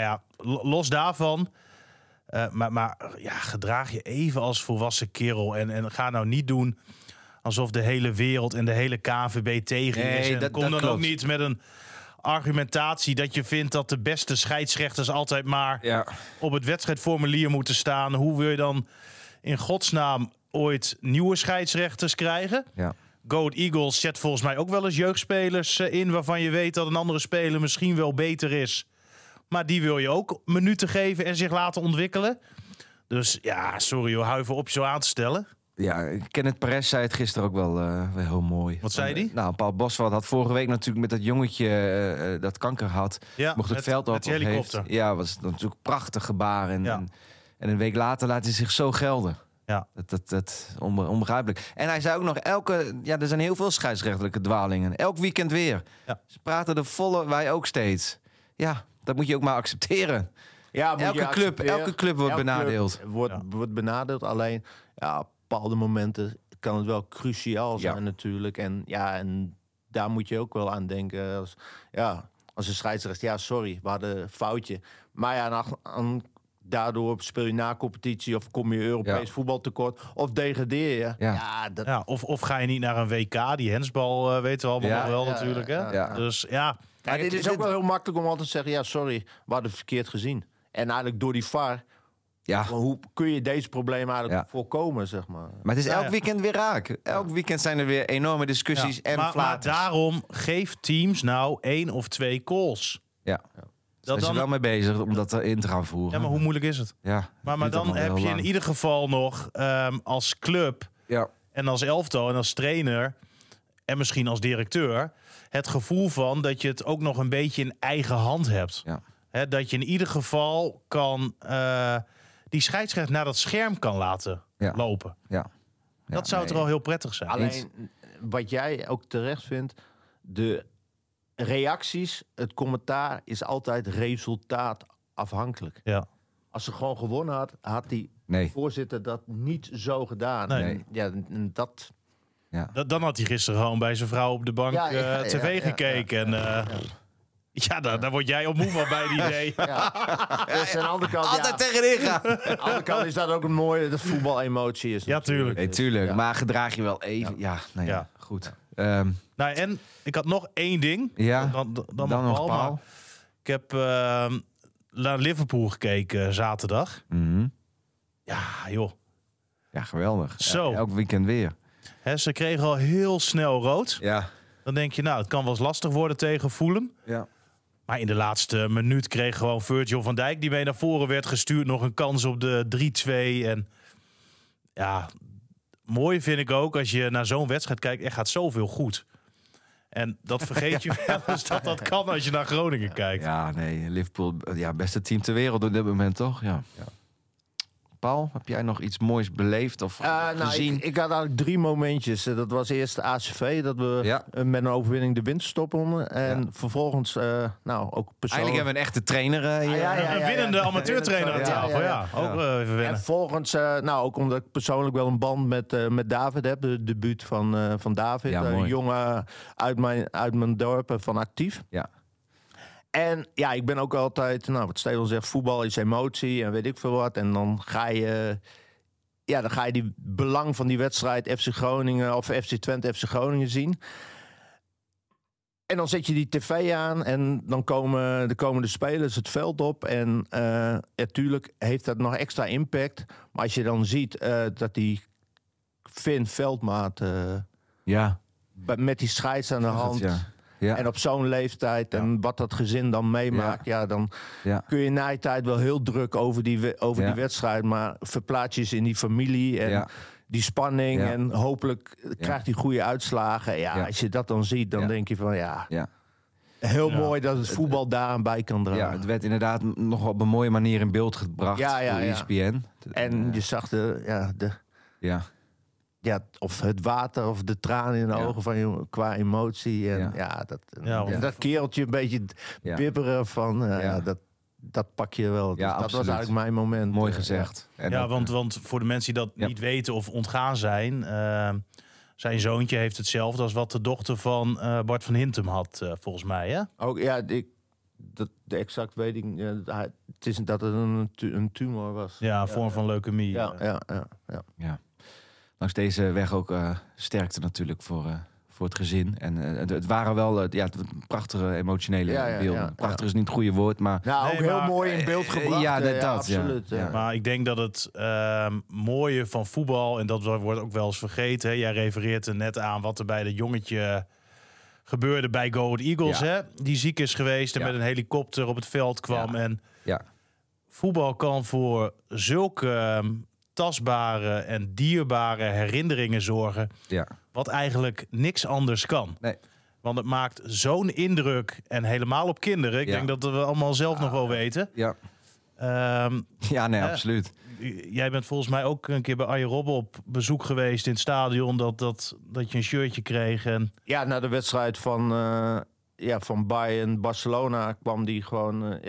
los daarvan. Maar gedraag je even als volwassen kerel. En ga nou niet doen alsof de hele wereld en de hele KNVB tegen is. En kom dan ook niet met een argumentatie dat je vindt dat de beste scheidsrechters altijd maar op het wedstrijdformulier moeten staan. Hoe wil je dan in godsnaam ooit nieuwe scheidsrechters krijgen? Ja. Go Eagles zet volgens mij ook wel eens jeugdspelers in waarvan je weet dat een andere speler misschien wel beter is. Maar die wil je ook minuten geven en zich laten ontwikkelen. Dus ja, sorry hoor, hou even op je zo aan te stellen. Ja, Kenneth Perez zei het gisteren ook wel heel mooi. Wat zei hij? Nou, Paul Bosveld had vorige week natuurlijk met dat jongetje dat kanker had. Ja, mocht het veld op. met die helikopter. Ja, was natuurlijk een prachtig gebaar. En een week later laat hij zich zo gelden. Ja. Dat onbegrijpelijk. En hij zei ook nog, er zijn heel veel scheidsrechtelijke dwalingen. Elk weekend weer. Ja. Ze praten de volle, wij ook steeds. Ja, dat moet je ook maar accepteren. Ja, moet je elke club wordt benadeeld. Wordt benadeeld. Alleen, op bepaalde momenten kan het wel cruciaal zijn natuurlijk. En daar moet je ook wel aan denken. Als een scheidsrechter, sorry, we hadden een foutje. Maar daardoor speel je na competitie of kom je Europees voetbal tekort of degradeer je. Of ga je niet naar een WK, die hensbal weten we allemaal nog wel natuurlijk. Hè? Ja. Dus dit is ook wel heel makkelijk om altijd te zeggen, sorry, we hadden het verkeerd gezien. En eigenlijk door die VAR, hoe kun je deze problemen eigenlijk voorkomen, zeg maar. Maar het is elk weekend weer raak. Elk weekend zijn er weer enorme discussies en flaters. Maar daarom geef teams nou 1 of 2 calls. Ja. Daar zijn ze wel mee bezig om dat in te gaan voeren. Ja, maar hoe moeilijk is het? Ja, maar dan heb je in ieder geval nog als club en als elftal en als trainer en misschien als directeur het gevoel van dat je het ook nog een beetje in eigen hand hebt. Ja. Dat je in ieder geval kan die scheidsrechter naar dat scherm kan laten lopen. Ja. Dat zou toch wel heel prettig zijn. Alleen wat jij ook terecht vindt, de reacties, het commentaar is altijd resultaatafhankelijk. Ja. Als ze gewoon gewonnen had die voorzitter dat niet zo gedaan. Nee. Dan had hij gisteren gewoon bij zijn vrouw op de bank tv gekeken. Daar word jij op moe van bij die idee. Dus aan de andere kant, altijd tegenin gaan. Aan de andere kant is dat ook een mooie voetbal-emotie is. Ja, tuurlijk. Nee, tuurlijk. Ja. Maar gedraag je wel even. Goed. En ik had nog 1 ding. Ja. Dan nog Paul. Ik heb naar Liverpool gekeken zaterdag. Mm-hmm. Ja, joh. Ja, geweldig. Zo. Elk weekend weer. Ze kregen al heel snel rood. Ja. Dan denk je, het kan wel eens lastig worden tegen Fulham. Ja. Maar in de laatste minuut kreeg gewoon Virgil van Dijk, die mee naar voren werd gestuurd, nog een kans op de 3-2. En mooi vind ik ook als je naar zo'n wedstrijd kijkt, er gaat zoveel goed. En dat vergeet je wel eens dat kan als je naar Groningen kijkt. Ja, nee, Liverpool, beste team ter wereld op dit moment, toch? Ja. Paul, heb jij nog iets moois beleefd of gezien? Ik had eigenlijk 3 momentjes. Dat was eerst de ACV, dat we met een overwinning de winterstop wonnen. En vervolgens ook persoonlijk. Eigenlijk hebben we een echte trainer hier. Een winnende amateurtrainer aan tafel. Ook even winnen. En volgens, ook omdat ik persoonlijk wel een band met David heb. De debuut van David. Een jongen uit mijn dorp van Actief. Ja. En ik ben ook altijd, wat Steven zegt, voetbal is emotie en weet ik veel wat. En dan ga je die belang van die wedstrijd FC Groningen of FC Twente, FC Groningen zien. En dan zet je die tv aan en dan komen de spelers het veld op. En natuurlijk heeft dat nog extra impact. Maar als je dan ziet dat die Finn Veldmaat met die scheids aan de hand... Ja. En op zo'n leeftijd en wat dat gezin dan meemaakt... dan kun je na die tijd wel heel druk over die wedstrijd... maar verplaats je ze in die familie en die spanning... en hopelijk krijgt hij goede uitslagen. Als je dat dan ziet, dan denk je van heel mooi dat het voetbal daar bij kan dragen. Ja, het werd inderdaad nog op een mooie manier in beeld gebracht door ESPN. En je zag of het water of de tranen in de ogen van je qua emotie. En dat kereltje een beetje bibberen van... Dat pak je wel. Dus dat was eigenlijk mijn moment. Mooi gezegd. Want voor de mensen die dat niet weten of ontgaan zijn... zijn zoontje heeft hetzelfde als wat de dochter van Bart van Hintem had, volgens mij. Hè? Ook, de exact weet ik niet. Het is dat het een tumor was. Ja, een vorm van leukemie. Ja. Langs deze weg ook sterkte natuurlijk voor het gezin. En het waren wel prachtige emotionele beelden. Prachtig is niet het goede woord, maar... ook heel mooi in beeld gebracht. Absoluut. Ja. Maar ik denk dat het mooie van voetbal... en dat wordt ook wel eens vergeten... Hè? Jij refereert er net aan wat er bij dat jongetje gebeurde bij Go Ahead Eagles. Hè? Die ziek is geweest en met een helikopter op het veld kwam. En voetbal kan voor zulke... tastbare en dierbare herinneringen zorgen... wat eigenlijk niks anders kan. Nee. Want het maakt zo'n indruk en helemaal op kinderen. Ik denk dat we allemaal zelf nog wel weten. Ja, absoluut. Jij bent volgens mij ook een keer bij Arjen Robben op bezoek geweest in het stadion... dat je een shirtje kreeg. En... Ja, na de wedstrijd van Bayern, Barcelona kwam die gewoon...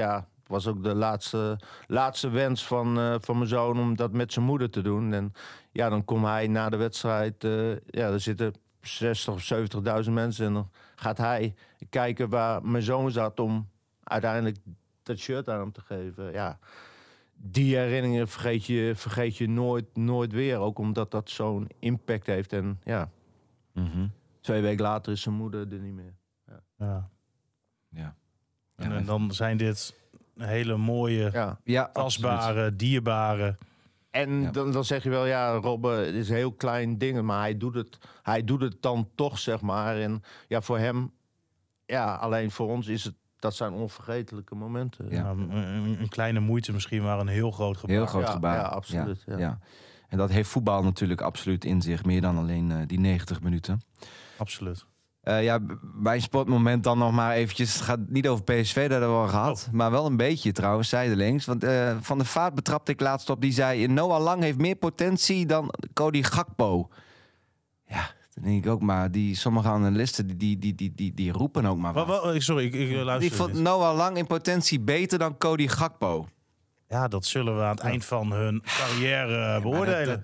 was ook de laatste wens van mijn zoon om dat met zijn moeder te doen. En ja, dan komt hij na de wedstrijd. Er zitten 60.000 of 70.000 mensen. En dan gaat hij kijken waar mijn zoon zat om uiteindelijk dat shirt aan hem te geven. Ja, die herinneringen vergeet je nooit weer. Ook omdat dat zo'n impact heeft. En ja, 2 weken later is zijn moeder er niet meer. Ja. En dan zijn dit hele mooie, tastbare, dierbare. En dan zeg je wel, ja, Robbe, het is een heel klein ding, maar hij doet het dan toch, zeg maar. En ja, voor hem, ja, alleen voor ons dat zijn onvergetelijke momenten. Ja, een kleine moeite misschien, maar een heel groot gebaar. Heel groot gebaar. Ja, absoluut. Ja. En dat heeft voetbal natuurlijk absoluut in zich, meer dan alleen die 90 minuten. Absoluut. Mijn sportmoment dan nog maar eventjes. Het gaat niet over PSV, dat hebben we al gehad. Maar wel een beetje trouwens, zijdelings. Want Van der Vaart betrapte ik laatst op. Die zei, Noah Lang heeft meer potentie dan Cody Gakpo. Ja, dat denk ik ook maar. Sommige analisten die roepen ook maar wat. Sorry, ik luister. Die vond Noah Lang in potentie beter dan Cody Gakpo. Ja, dat zullen we aan het eind van hun carrière beoordelen.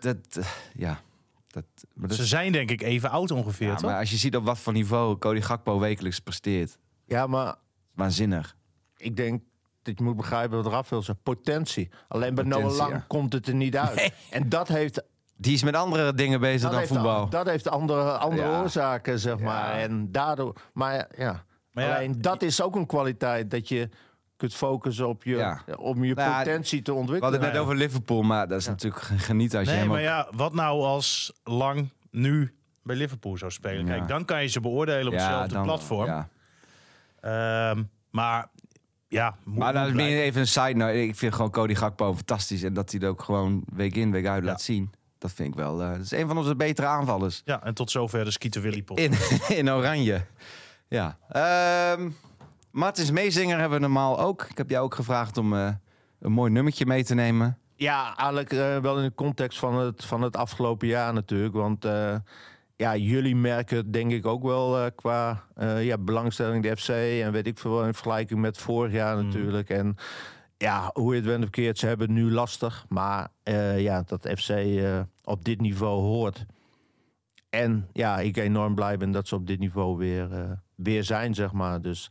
Ze zijn denk ik even oud ongeveer, toch? Maar als je ziet op wat voor niveau Cody Gakpo wekelijks presteert. Ja, maar waanzinnig. Ik denk dat je moet begrijpen wat Rafael zegt. Potentie. Alleen bij Noah Lang komt het er niet uit. Nee. En dat heeft... Die is met andere dingen bezig dan voetbal. Dat heeft andere oorzaken, zeg maar. En daardoor... Maar alleen dat is ook een kwaliteit. Dat je kunt focussen op je potentie te ontwikkelen. We hadden het net over Liverpool, maar dat is natuurlijk genieten als je hem wat nou als Lang nu bij Liverpool zou spelen? Kijk, dan kan je ze beoordelen op hetzelfde platform. Ja. Maar dat is meer even een side note. Ik vind gewoon Cody Gakpo fantastisch. En dat hij het ook gewoon week in, week uit laat zien. Dat vind ik wel. Dat is een van onze betere aanvallers. Ja, en tot zover de Skeeter Willy pot. In oranje. Ja. Martins Meezinger hebben we normaal ook. Ik heb jou ook gevraagd om een mooi nummertje mee te nemen. Ja, eigenlijk wel in de context van het afgelopen jaar natuurlijk. Want jullie merken het denk ik ook wel qua belangstelling de FC. En weet ik veel in vergelijking met vorig jaar natuurlijk. En ja, hoe je het went of keert, ze hebben het nu lastig. Maar dat FC op dit niveau hoort. En ja, ik enorm blij ben dat ze op dit niveau weer zijn, zeg maar. Dus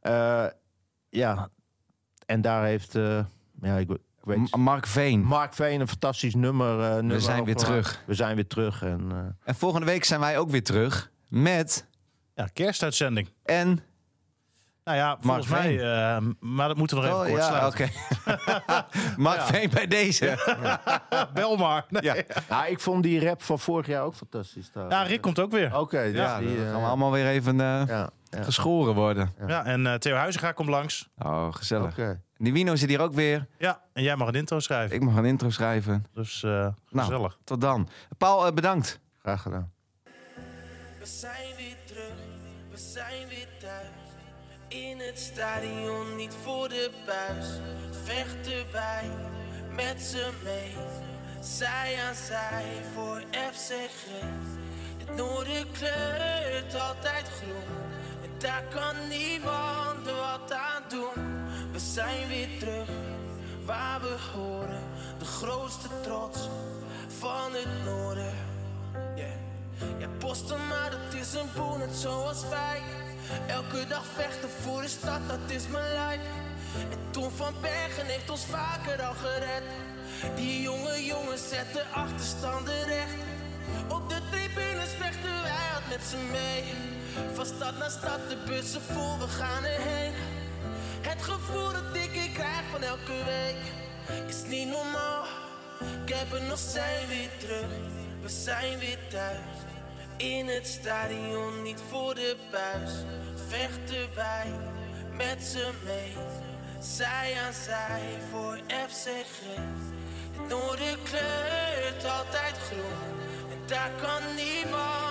en daar heeft Mark Veen. Mark Veen, een fantastisch nummer. We zijn weer terug. We zijn weer terug. En volgende week zijn wij ook weer terug met... kerstuitzending. En... Nou ja, volgens mij... maar dat moeten we nog even kort sluiten. Mark Veen bij deze. Bel maar. Nee. Ja. Ik vond die rap van vorig jaar ook fantastisch. Ja, Rick komt ook weer. Oké, dus gaan we allemaal weer even geschoren worden. Ja, en Theo Huizinga komt langs. Oh, gezellig. Nivino zit hier ook weer. Ja, en jij mag een intro schrijven. Ik mag een intro schrijven. Dus gezellig. Tot dan. Paul, bedankt. Graag gedaan. We zijn weer terug, we zijn weer thuis. In het stadion, niet voor de buis. Vechten wij met z'n mee. Zij aan zij voor FCG. Het noorden kleurt altijd groen. En daar kan niemand er wat aan doen. We zijn weer terug, waar we horen. De grootste trots van het noorden. Ja, posten, maar dat is een boel, net zoals wij. Elke dag vechten voor de stad, dat is mijn lijf. En Tom van Bergen heeft ons vaker al gered. Die jonge jongens zetten achterstanden recht. Op de tribunes vechten wij het met z'n mee. Van stad naar stad, de bussen vol, we gaan erheen. Het gevoel dat ik krijg van elke week is niet normaal. Ik heb het nog, zijn weer terug, we zijn weer thuis. In het stadion, niet voor de buis. Vechten wij met z'n mee. Zij aan zij voor FCG. Het noorden kleurt altijd groen. En daar kan niemand